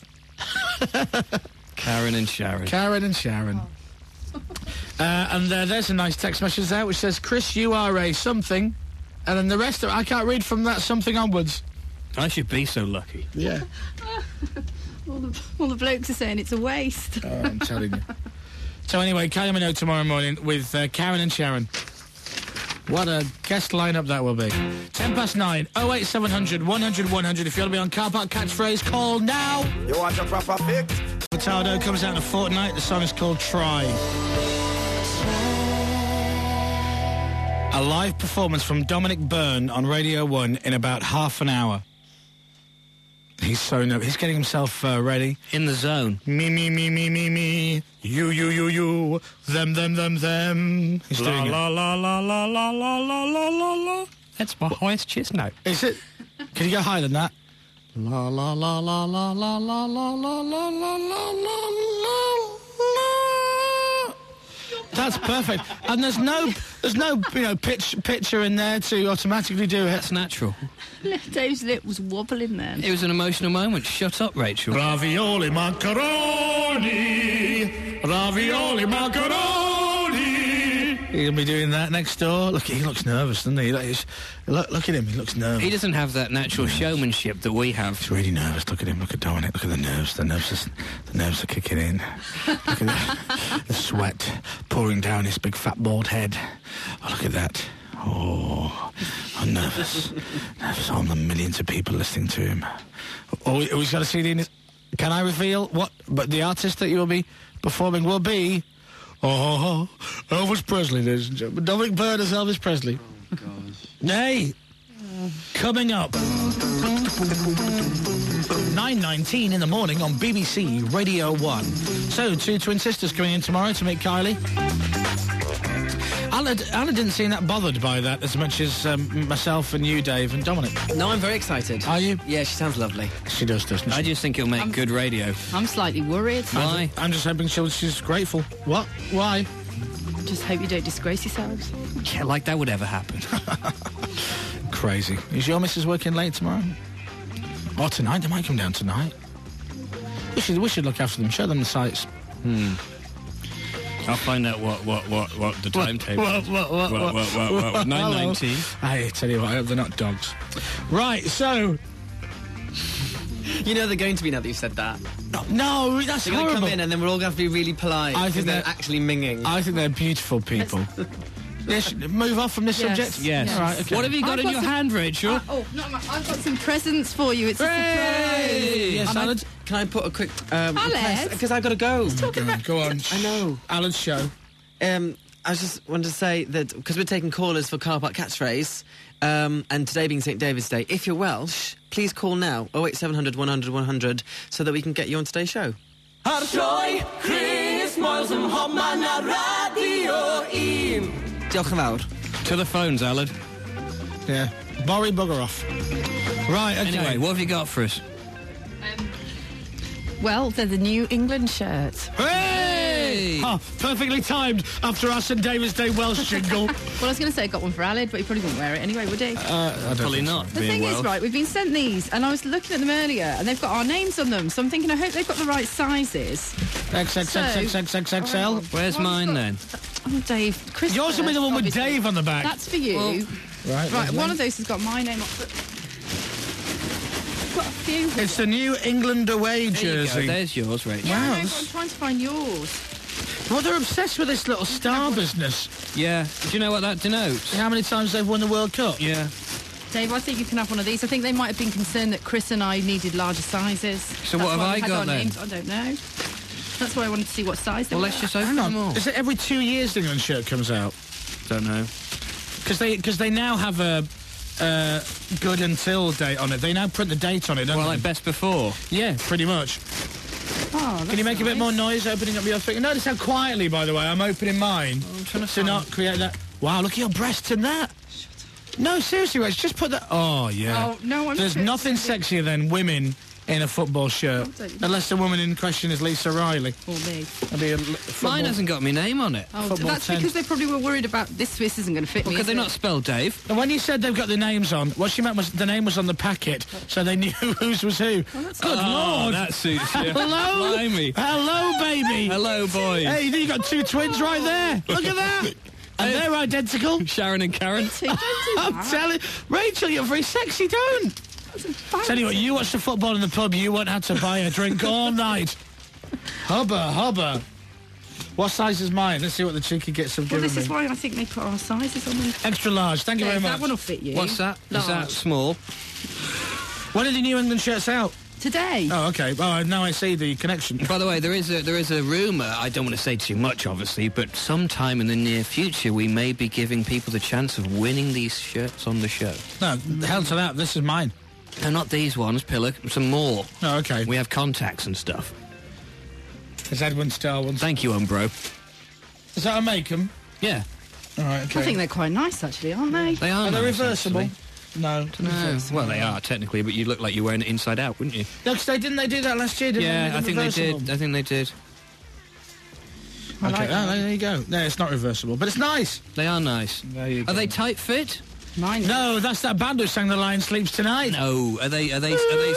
Karen and Sharon. Karen and Sharon. Oh. uh, and uh, there's a nice text message there which says, Chris, you are a something. And then the rest of it, I can't read from that something onwards. I should be so lucky. Yeah. all, the, all the blokes are saying it's a waste. Oh, I'm telling you. So anyway, Kylie Minogue tomorrow morning with uh, Karen and Sharon. What a guest lineup that will be. Ten past nine, oh eight seven hundred, one hundred, one hundred. If you want to be on Car Park Catchphrase, call now. You want a proper fix? Potato comes out in a fortnight. The song is called Try. A live performance from Dominic Byrne on Radio one in about half an hour. He's so nervous. He's getting himself uh, ready. In the zone. Me, me, me, me, me, me. You, you, you, you. Them, them, them, them. He's la, doing la, it. La, la, la, la, la, la, la, la, la. That's my highest chest note. Is it? Can you go higher than that? La, la, la, la, la, la, la, la, la, la, la, la, la. That's perfect. And there's no, there's no, you know, pitch pitcher in there to automatically do it. That's natural. Dave's lip was wobbling then. It was an emotional moment. Shut up, Rachel. Ravioli macaroni, ravioli macaroni. He'll be doing that next door. Look, he looks nervous, doesn't he? He's, look, look at him. He looks nervous. He doesn't have that natural showmanship that we have. He's really nervous. Look at him. Look at Dominic. Look at the nerves. The nerves are, the nerves are kicking in. Look at the, the sweat pouring down his big fat bald head. Oh, look at that. Oh, I'm nervous. Nervous on the millions of people listening to him. Oh, he's got a C D in his... Can I reveal what? But the artist that you will be performing will be... Oh, Elvis Presley, ladies and gentlemen. Dominic Byrne as Elvis Presley. Oh, gosh. Nay. Uh. Coming up. nine nineteen in the morning on B B C Radio one. So, two twin sisters coming in tomorrow to meet Kylie. Anna, Anna didn't seem that bothered by that as much as um, myself and you, Dave, and Dominic. No, I'm very excited. Are you? Yeah, she sounds lovely. She does, doesn't she? I just think it'll make I'm, good radio. I'm slightly worried. Why? I'm just hoping she'll, she's grateful. What? Why? Just hope you don't disgrace yourselves. Yeah, like that would ever happen. Crazy. Is your missus working late tomorrow? Or tonight? They might come down tonight. We should, we should look after them, show them the sights. Hmm. I'll find out what what what what the timetable. What what what what what what what what nine nineteen. I tell you what, I hope they're not dogs. Right, so you know they're going to be now that you've said that. No, that's they're horrible. They're going to come in and then we're all going to have to be really polite. I think they're, they're actually minging. I think they're beautiful people. Yes, move off from this yes. subject. Yes. All right. Okay. What have you got I've in got your some, hand, Rachel? Uh, oh, no, I've got some presents for you. It's a Hey! Yes, surprise. Alan. Can I put a quick um, Alex? Because I've got to go. Go on. Go on. I know. Alan's show. Um, I just wanted to say that because we're taking callers for Car Park Catchphrase, um, and today being Saint David's Day, if you're Welsh, please call now oh eight seven hundred, one hundred, one hundred so that we can get you on today's show. Ar sioe Chris Moyles ym mhobman a radio un. Diolch yn fawr. To the phones, Alan. Yeah. Borry bugger off. Right, okay. Anyway, what have you got for us? Um, well, they're the New England shirts. Hey! Oh, perfectly timed after our Saint David's Day Welsh jingle. Well, I was going to say I got one for Aled, but he probably wouldn't wear it anyway, would he? Uh, I don't Probably think so. not. The thing Welsh. is, right, we've been sent these, and I was looking at them earlier, and they've got our names on them, so I'm thinking I hope they've got the right sizes. X X X X X X X L. Where's One's mine, got- then? Oh, Dave. Chris. Yours will be the one with obviously. Dave on the back. That's for you. Well, right, right, lovely. one of those has got my name on it. Got a few. It's the New England away There you go. jersey. There's yours, Rachel. Yeah, I Wow, know, but that's- I'm trying to find yours. Well, they're obsessed with this little star business. Yeah. Do you know what that denotes? How many times they've won the World Cup? Yeah. Dave, I think you can have one of these. I think they might have been concerned that Chris and I needed larger sizes. So That's what have why we I had got our then? names. I don't know. That's why I wanted to see what size they Well, were. let's just open Hang on. them all. Is it every two years the England shirt comes out? Don't know. Because they, cause they now have a, uh, good until date on it. They now print the date on it, don't Well, they? like best before. Yeah, pretty much. Oh, Can you make a bit more noise opening up your thing? Notice how quietly, by the way, I'm opening mine. I'm trying to to not create that. Wow, look at your breasts in that. No, seriously, Rach, just put that. Oh, yeah. Oh, no, I'm There's sure- nothing sexier than women in a football shirt. Oh, don't you- Unless the woman in question is Lisa Riley. Or me. That'd be a l- football- Mine hasn't got my name on it. Oh, Football that's ten. because they probably were worried about this Swiss isn't going to fit Well, me. could is they it? not spell Dave? And when you said they've got the names on, what she meant was the name was on the packet, so they knew whose was who. Good Oh, Lord. that suits you. Hello? Blimey. Hello, baby. Hello, boys. Hey, you got two twins right there. Look at that. And they're identical. Sharon and Karen. I'm telling Rachel, you're very sexy, don't. Tell you what, you watch the football in the pub, you won't have to buy a drink all night. Hubba, hubba. What size is mine? Let's see what the cheeky gets have Well, given this is me. why I think they put our sizes on them. Extra large, thank you Yeah, very much. that one will fit you. What's that? Is that Large. small? When are the New England shirts out? Today. Oh, okay. Well, now I see the connection. By the way, there is a there is a rumour. I don't want to say too much, obviously, but sometime in the near future, we may be giving people the chance of winning these shirts on the show. No, hell to that. This is mine. No, not these ones, Pillock. Some more. Oh, okay. We have contacts and stuff. It's Edwin Starr ones. Thank you, Umbro. Is that a make 'em? Yeah. All right, okay. I think they're quite nice, actually, aren't they? They are Are they nice, reversible? actually. No. No. Well, they are, technically, but you look like you're wearing it inside out, wouldn't you? No, 'cause they didn't they do that last year, didn't they? Yeah, Made I them think they reversible? did. I think they did. Okay, like oh, that. there you go. No, it's not reversible, but it's nice. They are nice. There you go. Are they tight fit? Mine. No, that's that band who sang The Lion Sleeps Tonight. No. Are they? Are they? Are they?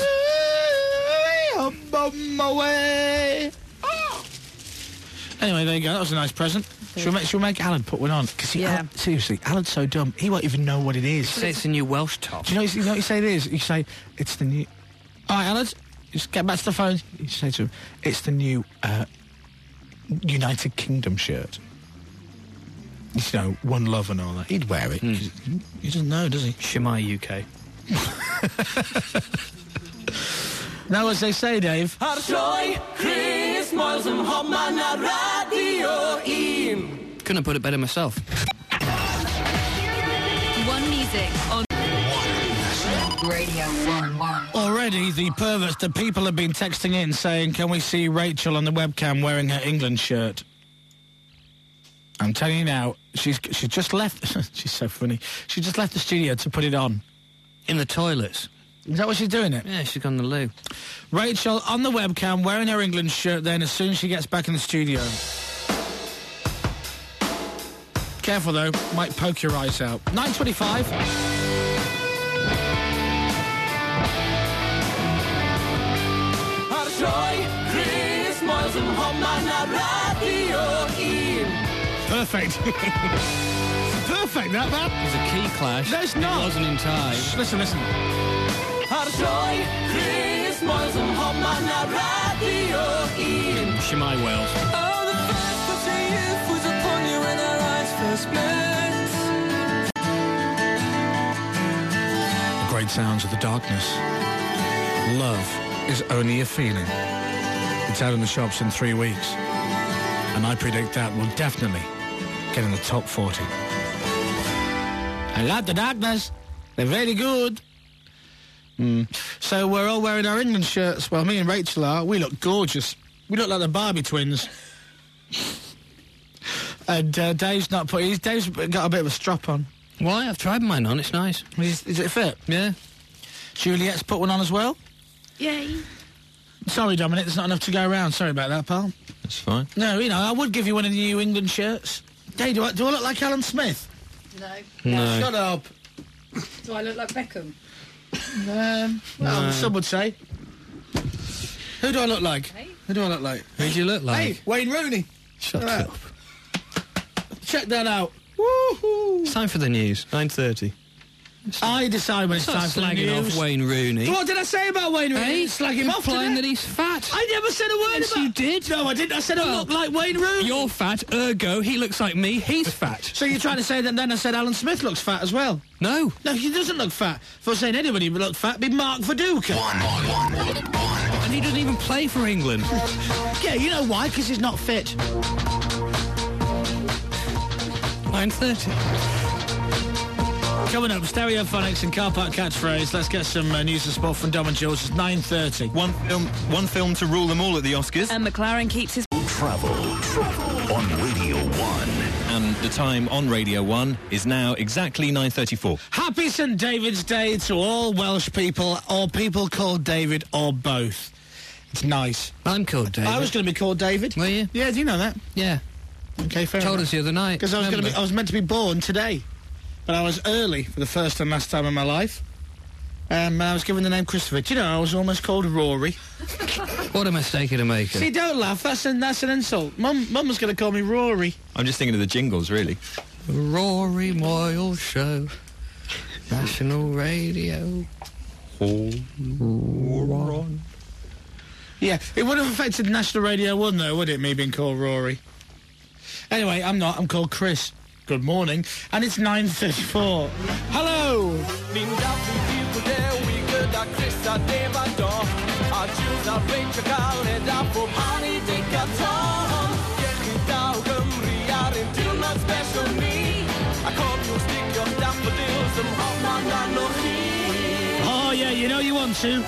I'm on my way. Anyway, there you go. That was a nice present. Should we make, should we make Alan put one on? Because Yeah. seriously, Alan's so dumb. He won't even know what it is. Say it's a new Welsh top. Do you know, you know what you say it is? You say, it's the new... All right, Alan, just get back to the phone. You say to him, it's the new uh, United Kingdom shirt. You know, One Love and all that. He'd wear it. 'cause He doesn't know, does he? Shemai U K. Now, as they say, Dave... Couldn't have put it better myself. One music on Radio One One. Already, the perverts, the people have been texting in saying, can we see Rachel on the webcam wearing her England shirt? I'm telling you now, she's she's just left... she's so funny. She just left the studio to put it on. In the toilets. Is that what she's doing it? Yeah, she's gone to the loo. Rachel on the webcam wearing her England shirt then as soon as she gets back in the studio. Careful though, might poke your eyes out. nine twenty-five. Perfect. Perfect, that, that. There's a key clash. No, it's not. It wasn't in time. Shh, listen, listen. Shemai Wells. The great sounds of the darkness. Love is only a feeling. It's out in the shops in three weeks. And I predict that will definitely get in the top forty. I love the darkness. They're very good. Mm. So we're all wearing our England shirts. Well, me and Rachel are. We look gorgeous. We look like the Barbie twins. And uh, Dave's not put... He's, Dave's got a bit of a strap on. Why? I've tried mine on. It's nice. Is, is it fit? Yeah. Juliet's put one on as well? Yay. Sorry, Dominic, there's not enough to go around. Sorry about that, pal. That's fine. No, you know, I would give you one of the New England shirts. Dave, do I, do I look like Alan Smith? No. No. Shut up. Do I look like Beckham? Um, well, No. some would say. Who do I look like? Hey. Who do I look like? Who do you look like? Hey, Wayne Rooney. Shut Look at up. that. Check that out. Woohoo! It's time for the news. nine thirty. I decide when it's Stop time for the slagging news. off Wayne Rooney. What did I say about Wayne Rooney? Hey, Slag him off implying today. that he's fat. I never said a word Yes, about... you did. No, I didn't. I said I Well, look like Wayne Rooney. You're fat, ergo, he looks like me, he's fat. So you're trying to say that then I said Alan Smith looks fat as well? No. No, he doesn't look fat. If I was saying anybody would look fat, it'd be Mark Viduka. And he doesn't even play for England. Yeah, you know why? Because he's not fit. nine thirty. Coming up, Stereophonics and Car Park Catchphrase. Let's get some uh, news and sport from Dom and Jules. It's nine thirty. One film, one film to rule them all at the Oscars. And McLaren keeps his... Travel, travel on Radio one. And the time on Radio one is now exactly nine thirty-four. Happy Saint David's Day to all Welsh people, or people called David, or both. It's nice. I'm called David. I was going to be called David. Were you? Yeah, do you know that? Yeah. Okay, fair Told enough. us the other night. Because I was going to be, remember? I was meant to be born today, but I was early for the first and last time in my life. Um, I was given the name Christopher. Do you know, I was almost called Rory. What a mistake to make. See, don't laugh. That's an, that's an insult. Mum, Mum was going to call me Rory. I'm just thinking of the jingles, really. Rory Moyle Show. National Radio. Ron. Yeah, it would have affected National Radio one, though, would it, me being called Rory? Anyway, I'm not. I'm called Chris. Good morning. And it's nine thirty-four. Hello! Oh, yeah, you know you want to.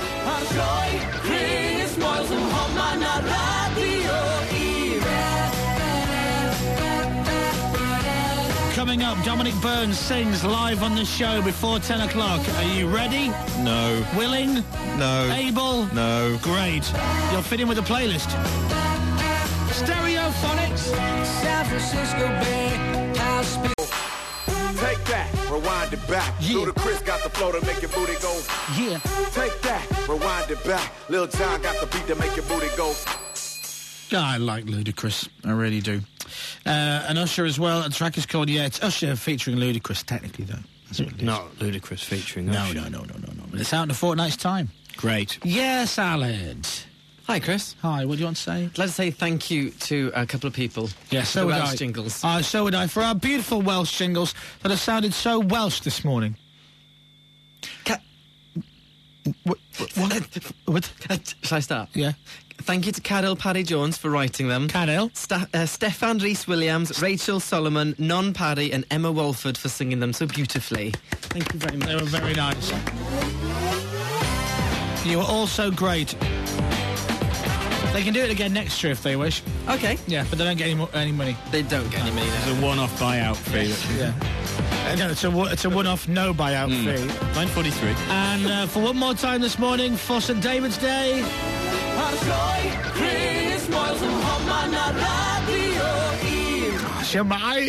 Coming up, Dominic Burns sings live on the show before ten o'clock. Are you ready? No. Willing? No. Able? No. Great. You'll fit in with the playlist. Stereophonics. San Francisco Bay House. Take that, rewind it back. Yeah. Ludacris got the flow to make your booty go. Yeah. Take that, rewind it back. Lil Jon got the beat to make your booty go. I like Ludacris. I really do. Uh, and Usher as well. The track is called Yeah. It's Usher featuring Ludacris, technically, though. That's what it is. Not Ludacris featuring No, Usher. no, no, no, no, no. But it's out in a fortnight's time. Great. Yes, Aled. Hi, Chris. Hi, what do you want to say? I'd like to say thank you to a couple of people. Yes, so the would Welsh I. jingles. Uh, so would I. For our beautiful Welsh jingles that have sounded so Welsh this morning. Ca- What? What? what? Shall I start? Yeah. Thank you to Cadel Paddy Jones for writing them. Cadel. Sta- uh, Stefan Rhys-Williams, Rachel Solomon, Non Paddy and Emma Walford for singing them so beautifully. Thank you very much. They were very nice. You were all so great. They can do it again next year if they wish. Okay. Yeah, but they don't get any, mo- any money. They don't get any money now. It's a one-off buyout fee. Yeah. Uh, no, it's a, one- it's a one-off no buyout fee. nine forty-three. And uh, for one more time this morning, for Saint David's Day... Shemai.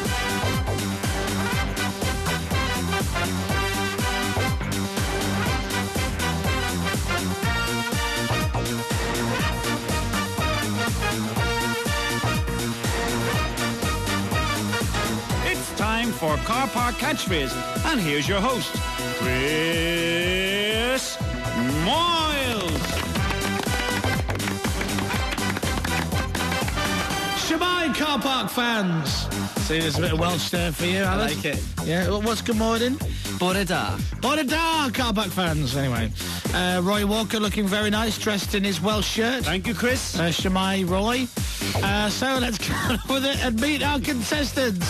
It's time for Car Park Catchphrase, and here's your host, Chris Moyles. Shemai Car Park fans. See, there's a bit of Welsh there for you, Alice. I like it. Yeah, well, what's good morning? Bore da. Bore da, Car Park fans. Anyway, uh, Roy Walker looking very nice, dressed in his Welsh shirt. Thank you, Chris. Uh, Shemai Roy. Uh, so let's get on with it and meet our contestants.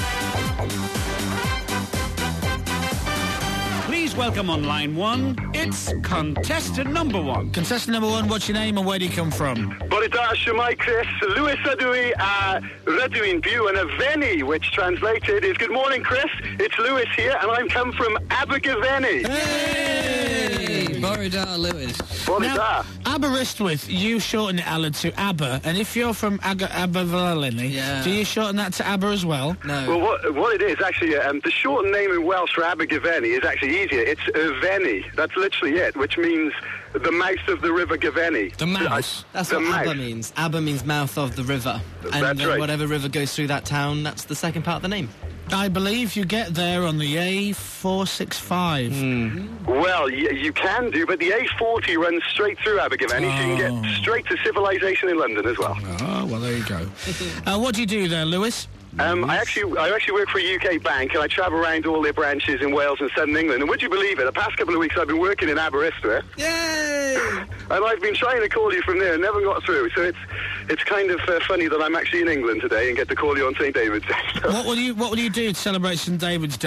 Please welcome on line one, it's contestant number one. Contestant number one, what's your name and where do you come from? Bore da, Shemai Chris, Lewis Adui, uh, Rydw Byw and Aveni, which translated is good morning, Chris. It's Lewis here, and I'm come from Abergavenny. Hey! Bore da, Lewis. Bore Now, da. Aberystwyth, you shorten it, Alan, to Aber, and if you're from Aga- Abergavenny, Yeah. do you shorten that to Aber as well? No. Well, what, what it is, actually, um, the shortened name in Welsh for Abergavenny is actually easier. It's Aveni. That's literally it, which means the mouth of the River Gavenny. The mouse. That's the what mouth. Aber means. Aber means mouth of the river. And That's uh, right. whatever river goes through that town, that's the second part of the name. I believe you get there on the A four sixty-five. Well, y- you can do, but the A forty runs straight through Abergavenny, so you can get straight to civilization in London as well. Oh, well, there you go. uh, what do you do there, Lewis? Um, I actually, I actually work for a U K bank, and I travel around all their branches in Wales and southern England. And would you believe it? The past couple of weeks, I've been working in Aberystwyth. Yay! And I've been trying to call you from there and never got through. So it's, it's kind of uh, funny that I'm actually in England today and get to call you on Saint David's Day. What will you What will you do to celebrate Saint David's Day?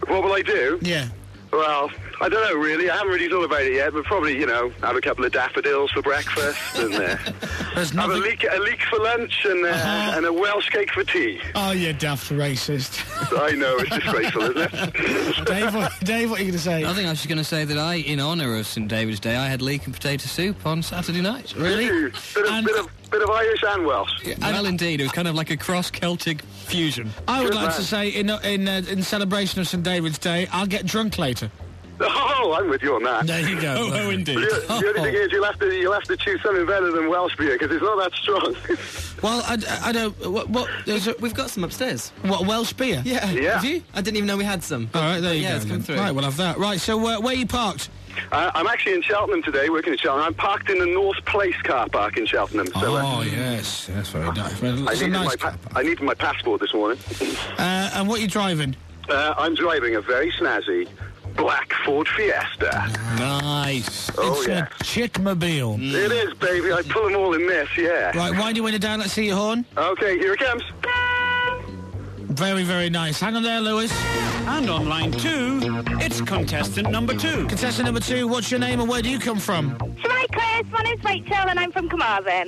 What will I do? Yeah. Well, I don't know, really. I haven't really thought about it yet, but probably, you know, have a couple of daffodils for breakfast and uh, have a leek, a leek for lunch and, uh, uh-huh. and a Welsh cake for tea. Oh, you daft racist. I know, it's disgraceful, isn't it? Dave, what, Dave, what are you going to say? I think I was just going to say that I, in honour of Saint David's Day, I had leek and potato soup on Saturday night. Really? Bit of, and, bit, of, bit of Irish and Welsh. Yeah, well, indeed. It was kind of like a cross-Celtic fusion. I would Good like man. to say, in in, uh, in celebration of Saint David's Day, I'll get drunk later. Oh, I'm with you on that. There you go. Oh, oh indeed. The, the only thing is, you'll have to you'll have to choose something better than Welsh beer because it's not that strong. Well, I, I don't. What? what there's a, We've got some upstairs. what Welsh beer? Yeah. Yeah. Have you? I didn't even know we had some. All right, there you yeah, go. it's come then. through. Right, we'll have that. Right, so uh, where are you parked? Uh, I'm actually in Cheltenham today, working in Cheltenham. I'm parked in the North Place car park in Cheltenham. So, Oh, uh, yes, that's very nice. Well, I it's a needed, nice my pa- I needed my passport this morning. Uh, and what are you driving? Uh, I'm driving a very snazzy black Ford Fiesta. Nice. Oh, it's yeah. a chickmobile. It is, baby. I pull them all in this, yeah. Right, wind your window down. Let's see your horn. Okay, here it comes. Very, very nice. Hang on there, Lewis. And on line two, it's contestant number two. Contestant number two, what's your name and where do you come from? Hi, Chris. My name's Rachel, and I'm from Carmarthen.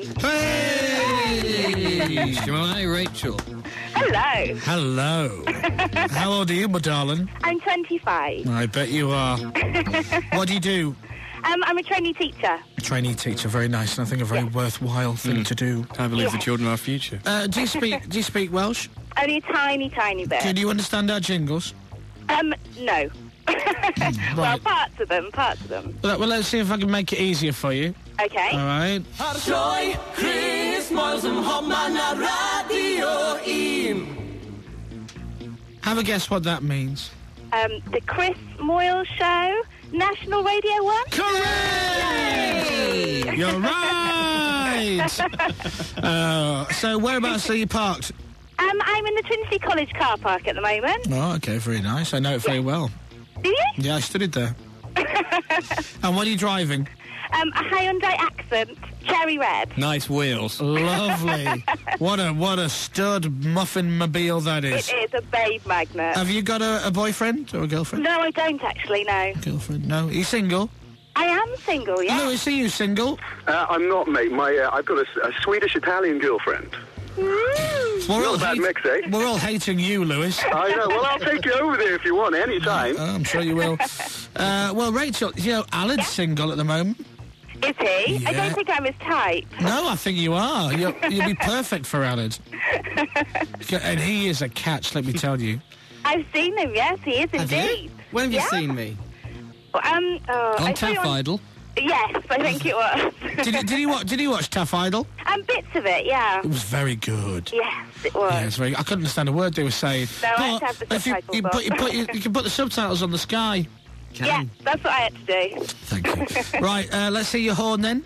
Hey! Hi, Rachel. Hello. Hello. How old are you, my darling? I'm twenty-five. I bet you are. What do you do? Um, I'm a trainee teacher. A trainee teacher, very nice, and I think a very worthwhile thing to do. I believe Yeah. the children are our future. Uh, do you speak Do you speak Welsh? Only a tiny, tiny bit. Can you understand our jingles? Um, no. Well, Right. parts of them, parts of them. Well, well, let's see if I can make it easier for you. Okay. All right. Joy, Chris Moyle som har man na radio in. Have a guess what that means. Um, the Chris Moyle Show, National Radio One. Correct! You're right! uh, so whereabouts are you parked? Um, I'm in the Trinity College car park at the moment. Oh, okay, very nice. I know it very well. Do you? Yeah, I studied there. And what are you driving? Um, a Hyundai Accent, cherry red. Nice wheels. Lovely. What a what a stud muffin mobile that is. It is a babe magnet. Have you got a, a boyfriend or a girlfriend? No, I don't actually, no. Girlfriend? No. Are you single? I am single, yeah. Lewis, are you single? Uh, I'm not, mate. My, uh, I've got a, a Swedish-Italian girlfriend. We're Not all, a bad hate- mix, eh? we're all hating you, Lewis. I know. Well, I'll take you over there if you want, any time. Oh, I'm sure you will. Uh, well, Rachel, you know, Alan's single at the moment. Is he? I Yeah. don't think I'm his type. No, I think you are. You'll, you'll be perfect for Alan. And he is a catch, let me tell you. I've seen him, yes, he is Have you? indeed. When have you Yeah. seen me? Um, oh, I On saw you Taff Idol. Yes, I think it was. Did, you- did, you watch, did you watch Tough Idol? Um, bits of it, yeah. It was very good. Yes, it was. Yeah, it's very. I couldn't understand a word they were saying. No, I had But to have the if you, subtitles you, on. put, you, put, you, you can put the subtitles on the sky. Yeah, that's what I had to do. Thank you. Right, uh, let's see your horn then.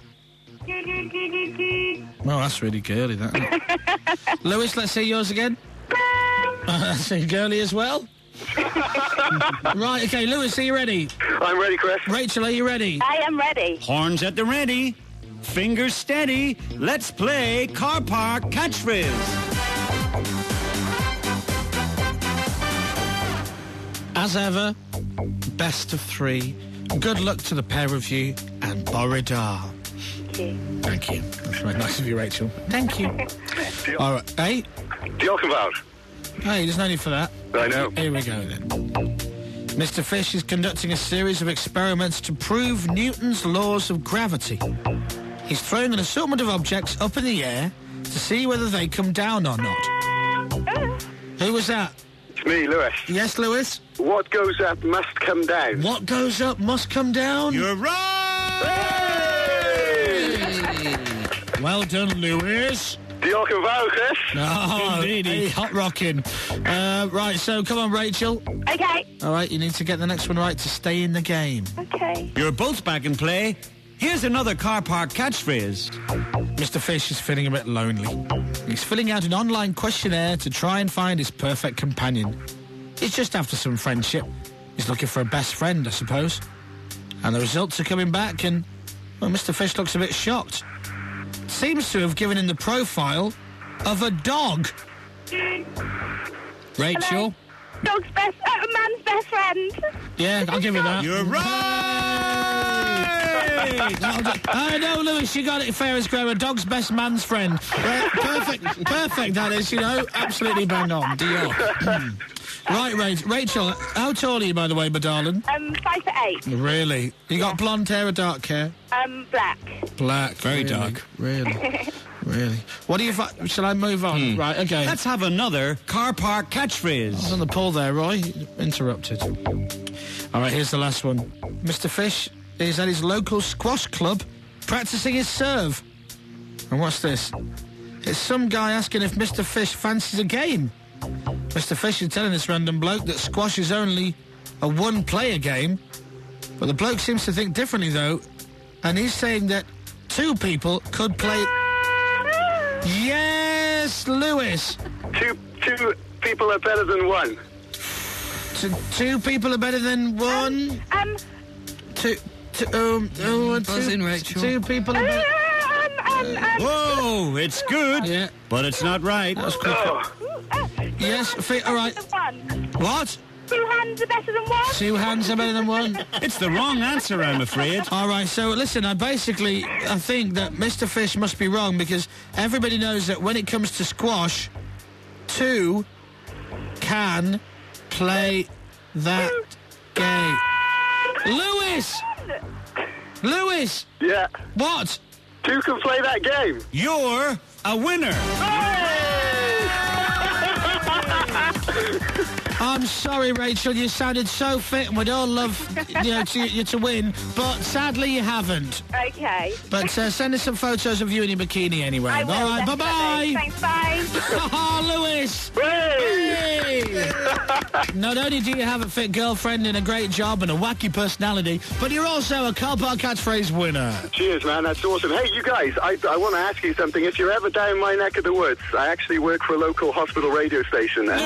Oh, that's really girly, that. Isn't it? Lewis, let's see yours again. Uh, that's really girly as well. Right, okay, Lewis, are you ready? I'm ready, Chris. Rachel, are you ready? I am ready. Horns at the ready. Fingers steady. Let's play car park catchphrase. As ever, best of three. Good luck to the pair of you, and Boridar. Thank you. Thank you. That's very nice of you, Rachel. Thank you. All right, hey? Diolch yn fawr. Hey, there's no need for that. I know. Here we go, then. Mister Fish is conducting a series of experiments to prove Newton's laws of gravity. He's throwing an assortment of objects up in the air to see whether they come down or not. Who was that? It's me, Lewis. Yes, Lewis? What goes up must come down. What goes up must come down? You're right! Well done, Lewis. Diolch yn fawr, Chris. Oh, hey, hot rocking. Uh, right, so come on, Rachel. Okay. All right, you need to get the next one right to stay in the game. Okay. You're both back in play. Here's another car park catchphrase. Mister Fish is feeling a bit lonely. He's filling out an online questionnaire to try and find his perfect companion. He's just after some friendship. He's looking for a best friend, I suppose. And the results are coming back and, well, Mister Fish looks a bit shocked. Seems to have given him the profile of a dog. Rachel, Dog's best, uh, man's best friend. Yeah, I'll give you that. You're right! I know, Lewis, you got it fair as square. A dog's best man's friend. Uh, perfect, perfect, that is, you know. Absolutely bang on. Dior. Mm. Right, Rach- Rachel, how tall are you, by the way, my darling? Um, five foot eight. Really? You got blonde hair or dark hair? Um, black. Black. Very really? dark. Really? Really? What do you... Fi- Shall I move on? Right, okay. Let's have another car park catchphrase. I was on the pull there, Roy. Interrupted. All right, here's the last one. Mister Fish is at his local squash club practicing his serve. And what's this? It's some guy asking if Mister Fish fancies a game. Mister Fish is telling this random bloke that squash is only a one-player game. But the bloke seems to think differently, though. And he's saying that two people could play... Yes, Lewis. Two two people are better than one. Two, two people are better than one. Um, two, two, um, oh, two, Buzz in, Rachel. two people are better. um, um, um, Whoa, it's good, Yeah. but it's not right. That was quick. uh, Yes, fi- all right. one. What? Two hands are better than one. Two hands are better than one. It's the wrong answer, I'm afraid. All right, so listen, I basically, I think that Mister Fish must be wrong because everybody knows that when it comes to squash, two can play that game. Lewis! Lewis! Yeah. What? Two can play that game. You're a winner. I'm sorry, Rachel, you sounded so fit and we'd all love you, know, to, you to win, but sadly you haven't. Okay. But uh, send us some photos of you in your bikini anyway. I will, all right, definitely. bye-bye. Thanks, bye. Oh, Lewis! Hey! Hey! Not only do you have a fit girlfriend and a great job and a wacky personality, but you're also a car park catchphrase winner. Cheers, man. That's awesome. Hey, you guys, I, I want to ask you something. If you're ever down my neck of the woods, I actually work for a local hospital radio station. And, uh,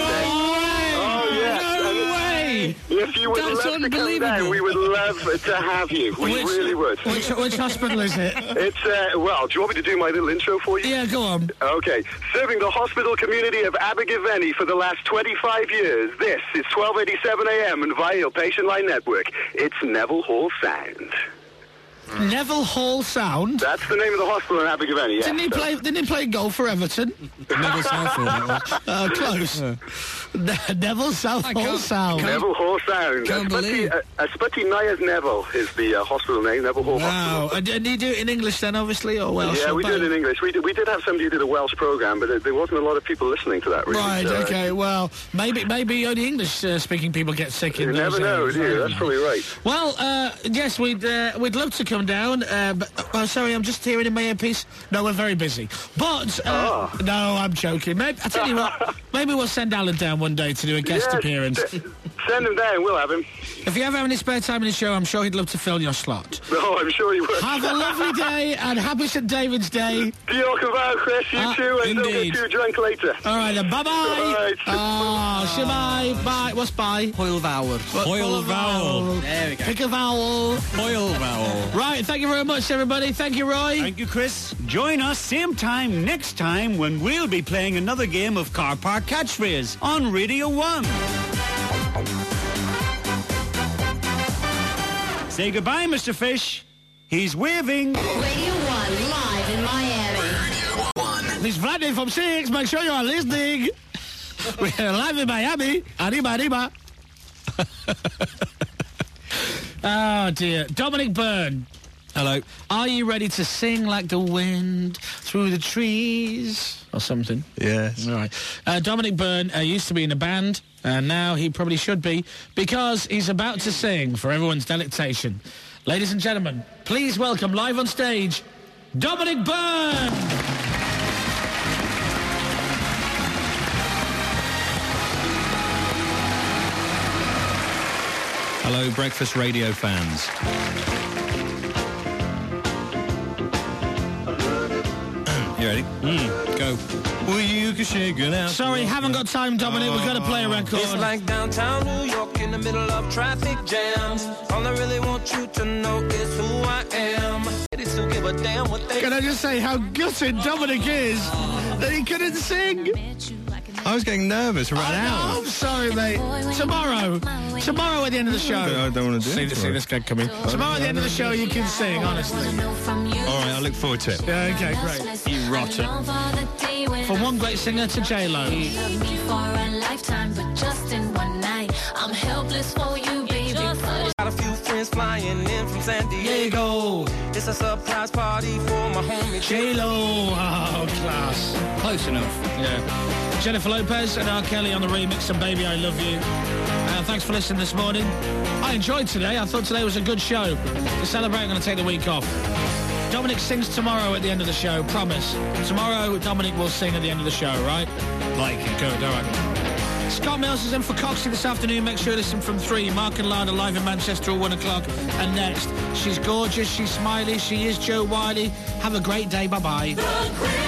oh, yes. No way! If you would That's love to come down, we would love to have you. We Which- really would. Which, which hospital is it? It's, uh, well, do you want me to do my little intro for you? Yeah, go on. Okay. Serving the hospital community of Abergavenny for the last twenty-five years, this is twelve eighty-seven A M and via your Patient Line Network. It's Neville Hall Sound. Neville Hall Sound? That's the name of the hospital in Abergavenny, yeah. Didn't he So- play? Didn't he play golf for Everton? Neville Southall, that was. Uh, close. Ne- Neville South I Hall can't- Sound. Neville Hall Sound. Can't believe. Uh, Sputty Nyas Neville is the uh, hospital name, Neville Hall Wow. Hospital. And, and do you do it in English then, obviously, or Welsh? Yeah, or we both? did it in English. We did, we did have somebody who did a Welsh program, but uh, there wasn't a lot of people listening to that, really. Right, so, uh, okay, well, maybe maybe only English-speaking people get sick in You those never know, areas. do you? That's probably right. Well, uh, yes, we'd uh, we'd love to come down, uh, but, oh, sorry, I'm just hearing in my earpiece. No, we're very busy. But, uh, Oh. no, I'm joking. Maybe, I tell you what, maybe we'll send Alan down one day to do a guest Yes, appearance. s- Send him down, we'll have him. If you ever have any spare time in the show, I'm sure he'd love to fill your slot. No, I'm sure he would. Have a lovely day, and happy Saint David's Day. Diolch yn fawr, Chris. You Ah, too, and don't indeed. get too drunk later. All right, then, bye-bye. All right. Oh, shemai. Bye. What's bye? Hoyle Vowel. Hoyle vowel. There we go. Pick a vowel. Hoyle vowel. Right, thank you very much, everybody. Thank you, Roy. Thank you, Chris. Join us same time next time when we'll be playing another game of Car Park Catchphrase on Radio one. Say goodbye, Mister Fish. He's waving. Radio one live in Miami. This Friday from six. Make sure you are listening. We're live in Miami. Arriba, arriba. Oh, dear. Dominic Byrne. Hello. Are you ready to sing like the wind through the trees? Or something. Yes. All right. Uh, Dominic Byrne uh, used to be in a band, and now he probably should be, because he's about to sing for everyone's delectation. Ladies and gentlemen, please welcome live on stage, Dominic Byrne! Hello, Breakfast Radio fans. You ready? Mm, go. Well, you can shake it out. Sorry, haven't got time, Dominic. We've got to play a record. It's like downtown New York in the middle of traffic jams. All I really want you to know is who I am. Ready to give a damn what they Can I just say how gutted Dominic is that he couldn't sing? I was getting nervous for about an hour. Oh, I'm sorry, mate. Tomorrow, tomorrow at the end of the show. I don't want to do see, it. See this guy coming. Tomorrow at the end of the show, you can sing, honestly. All right, I look forward to it. Yeah, okay, great. You rotten. From one great singer to J-Lo. I'm helpless for you, baby. Got a few friends flying in from San Diego. It's a surprise party for my homie J-Lo. Oh, class. Close enough. Yeah. Jennifer Lopez and R. Kelly on the remix of Baby I Love You. Uh, thanks for listening this morning. I enjoyed today. I thought today was a good show. To celebrate, I'm going to take the week off. Dominic sings tomorrow at the end of the show, promise. Tomorrow, Dominic will sing at the end of the show, right? Like it. Good, all right. Scott Mills is in for Coxie this afternoon. Make sure you listen from three. Mark and Lana live in Manchester at one o'clock. And next, she's gorgeous, she's smiley, she is Joe Wiley. Have a great day. Bye-bye.